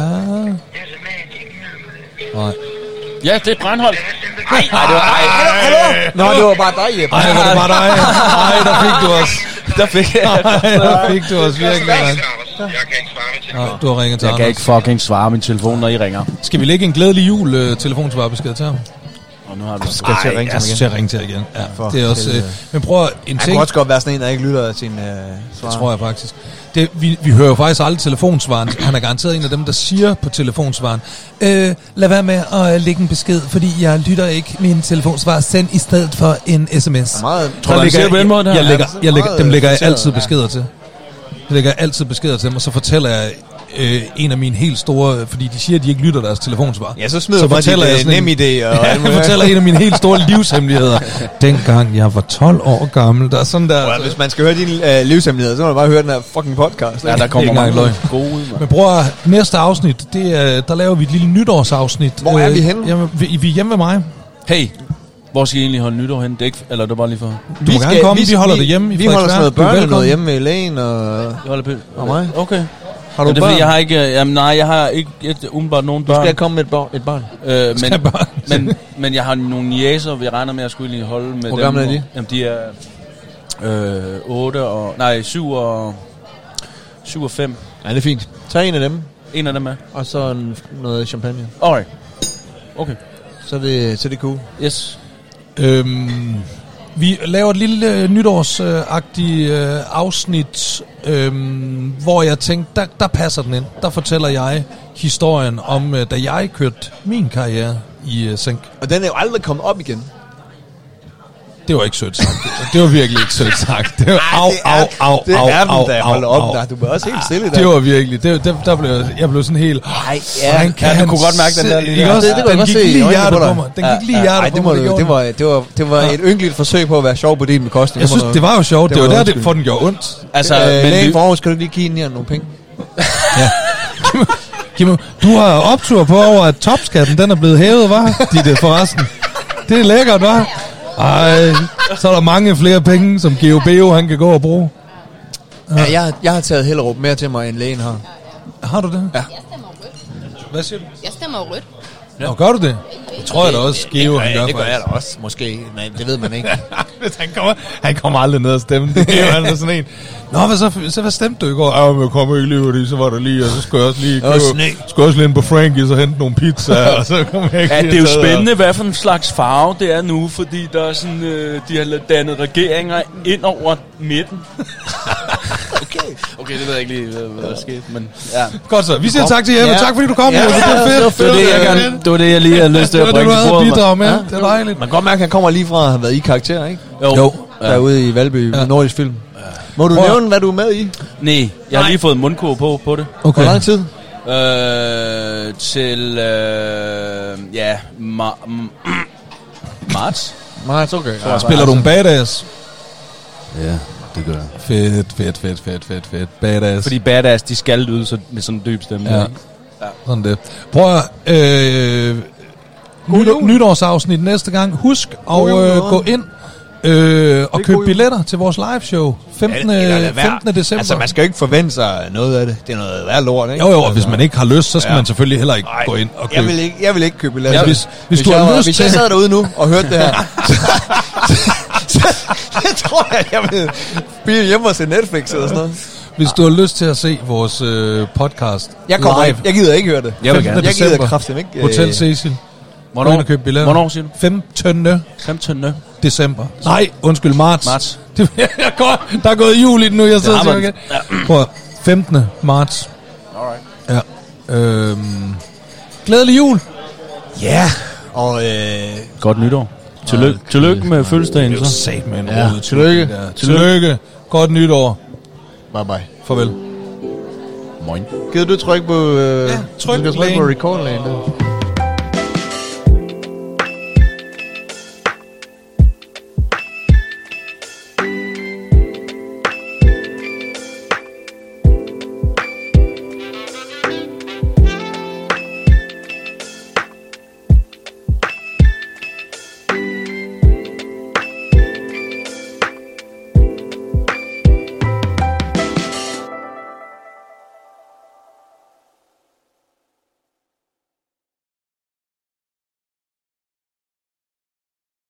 Nej. Ja, det er Breinholt. Nej, det var... Hallo? Nå, det var bare dig, Jeppe. Nej, det var bare dig. Nej, der fik du os. Der fik du os virkelig. Jeg kan ikke svare min telefon. Du har ringet til Jeg kan ikke fucking svare min telefon, når I ringer. Skal vi lægge en glædelig jul telefonsvarbesked til ham? Og nu har du skal til at ringe til ham igen. Til at ringe til igen. Ja, det er også... men prøv en ting... Han kan også godt være sådan en, der ikke lytter sin svar. Det tror jeg faktisk. Vi hører jo faktisk aldrig telefonsvaren. Han er garanteret en af dem, der siger på telefonsvaren, lad være med at lægge en besked, fordi jeg lytter ikke min telefonsvar. Send i stedet for en sms. Tror du, han siger på den måde der? Dem lægger jeg altid beskeder til. Jeg lægger altid beskeder til dem, og så fortæller jeg en af mine helt store, fordi de siger, at de ikke lytter deres telefonsvar. Ja, så smider jeg dit NemID. Jeg fortæller en af mine helt store livshemmeligheder. Dengang jeg var 12 år gammel, der er sådan der... Hvis man skal høre dine livshemmeligheder, så må man bare høre den her fucking podcast. Ja, der kommer mange gode ud. Men bror, næste afsnit, der laver vi et lille nytårsafsnit. Hvor er vi henne? Jamen, vi er hjemme ved mig. Hey, hvor skal I egentlig holde nytår hen? Det er ikke, eller det er bare lige for... Du må gerne komme, vi holder det hjemme. Vi holder sådan noget børne noget hjemme med Elaine og mig. Okay. Har du det børn? Jeg har ikke... Jamen, nej, jeg har ikke umiddelbart nogen børn. Du skal komme med et barn. Men jeg har nogle jæser, vi regner med at skulle lige holde med dem. Hvor gamle er de? Jamen, de er 8 og... Nej, 7 og 5. Ja, det er fint. Tag en af dem. En af dem er. Og så noget champagne. Okay. Okay. Så er det cool. Yes. Vi laver et lille nytårsagtigt afsnit, hvor jeg tænkte, der passer den ind. Der fortæller jeg historien om, da jeg kørte min karriere i sænk. Og den er jo aldrig kommet op igen. Det var ikke sødt sagt. Det var virkelig ikke sødt sagt. Det var Det er den, da jeg holder op der. Du var også helt stille der. Det var virkelig. Der blev jeg blev sådan helt... Nej, ja. Du kunne godt mærke den der lige. Den gik lige hjertet på mig. Den gik lige hjertet på mig. Det var et ynkeligt forsøg på at være sjov på din bekostning. Jeg synes, det var jo sjovt. Det var der, for den gjorde ondt. Altså, lægen for skal du lige give hende nogle penge? Ja. Kim, du har optur på over, at topskatten den er blevet hævet, var? Ditte, forresten. Det er lækkert, var? Ej, så er der mange flere penge, som GeoBeo han kan gå og bruge. Ja, jeg har taget Hellerup mere til mig, end lægen har. Har du det? Ja. Jeg stemmer rødt. Hvad siger du? Jeg stemmer rødt. Ja. Nå, gør du det? Det tror jeg da også, Geo han gør. Det gør jeg da også, måske. Nej, det ved man ikke. han kommer aldrig ned og stemme. Det er han sådan en. Nå, hvad stemte du i går? Ja, men jeg kommer ikke lige, fordi så var der lige, og så skulle jeg også lige lige ind på Frankie's og hente nogle pizzaer, og så kom jeg ikke. Ja, det er jo spændende, hvad for en slags farve det er nu, fordi der er sådan, de har dannet regeringer ind over midten. Okay, det ved jeg ikke lige, hvad der skete, men ja. Godt så, vi siger tak til Jeppe, tak fordi du kom. Ja, det var fedt. Det var det, jeg lige havde lyst til at bringe til bordet. Bidrag med. Det er dejligt. Man kan godt mærke, at han kommer lige fra at have været i karakter, ikke? Jo. Derude i Valby, Nordisk Film. Må du nævne, hvad du er med i? Nej, jeg har lige fået mundkurv på det. Okay. Hvor lang tid? Til marts. Marts, okay. Spiller du en badass? Ja, det gør jeg. Fedt. Badass. Fordi badass, de skal lyde med sådan en dyb stemme. Ja. Sådan det. Prøv at nytårsafsnit næste gang. Husk at gå ind og købe billetter til vores live show 15. december. Altså, man skal jo ikke forvente sig noget af det. Det er noget værd lort, ikke? Jo, og hvis man ikke har lyst, så skal man selvfølgelig heller ikke gå ind og købe. Jeg vil ikke købe billetter. Hvis du har lyst hvis jeg sad derude nu og hørte det her, så tror jeg vil blive hjemme og se Netflix eller sådan noget. Hvis du har lyst til at se vores podcast live. Jeg gider ikke høre det. Jeg gider kraftigt ikke. Hotel Cecil. Hvornår siger du? 15. december. Nej, undskyld, marts. Der er gået jul i den nu, jeg sidder og siger igen. 15. marts. Alright. Ja. Glædelig jul. Ja. Og godt nytår. Tillykke med fødselsdagen. Det er jo sat med en rød. Tillykke. Godt nytår. Bye bye. Farvel. Moin. Gider du trykke på tryk på record-lægen der?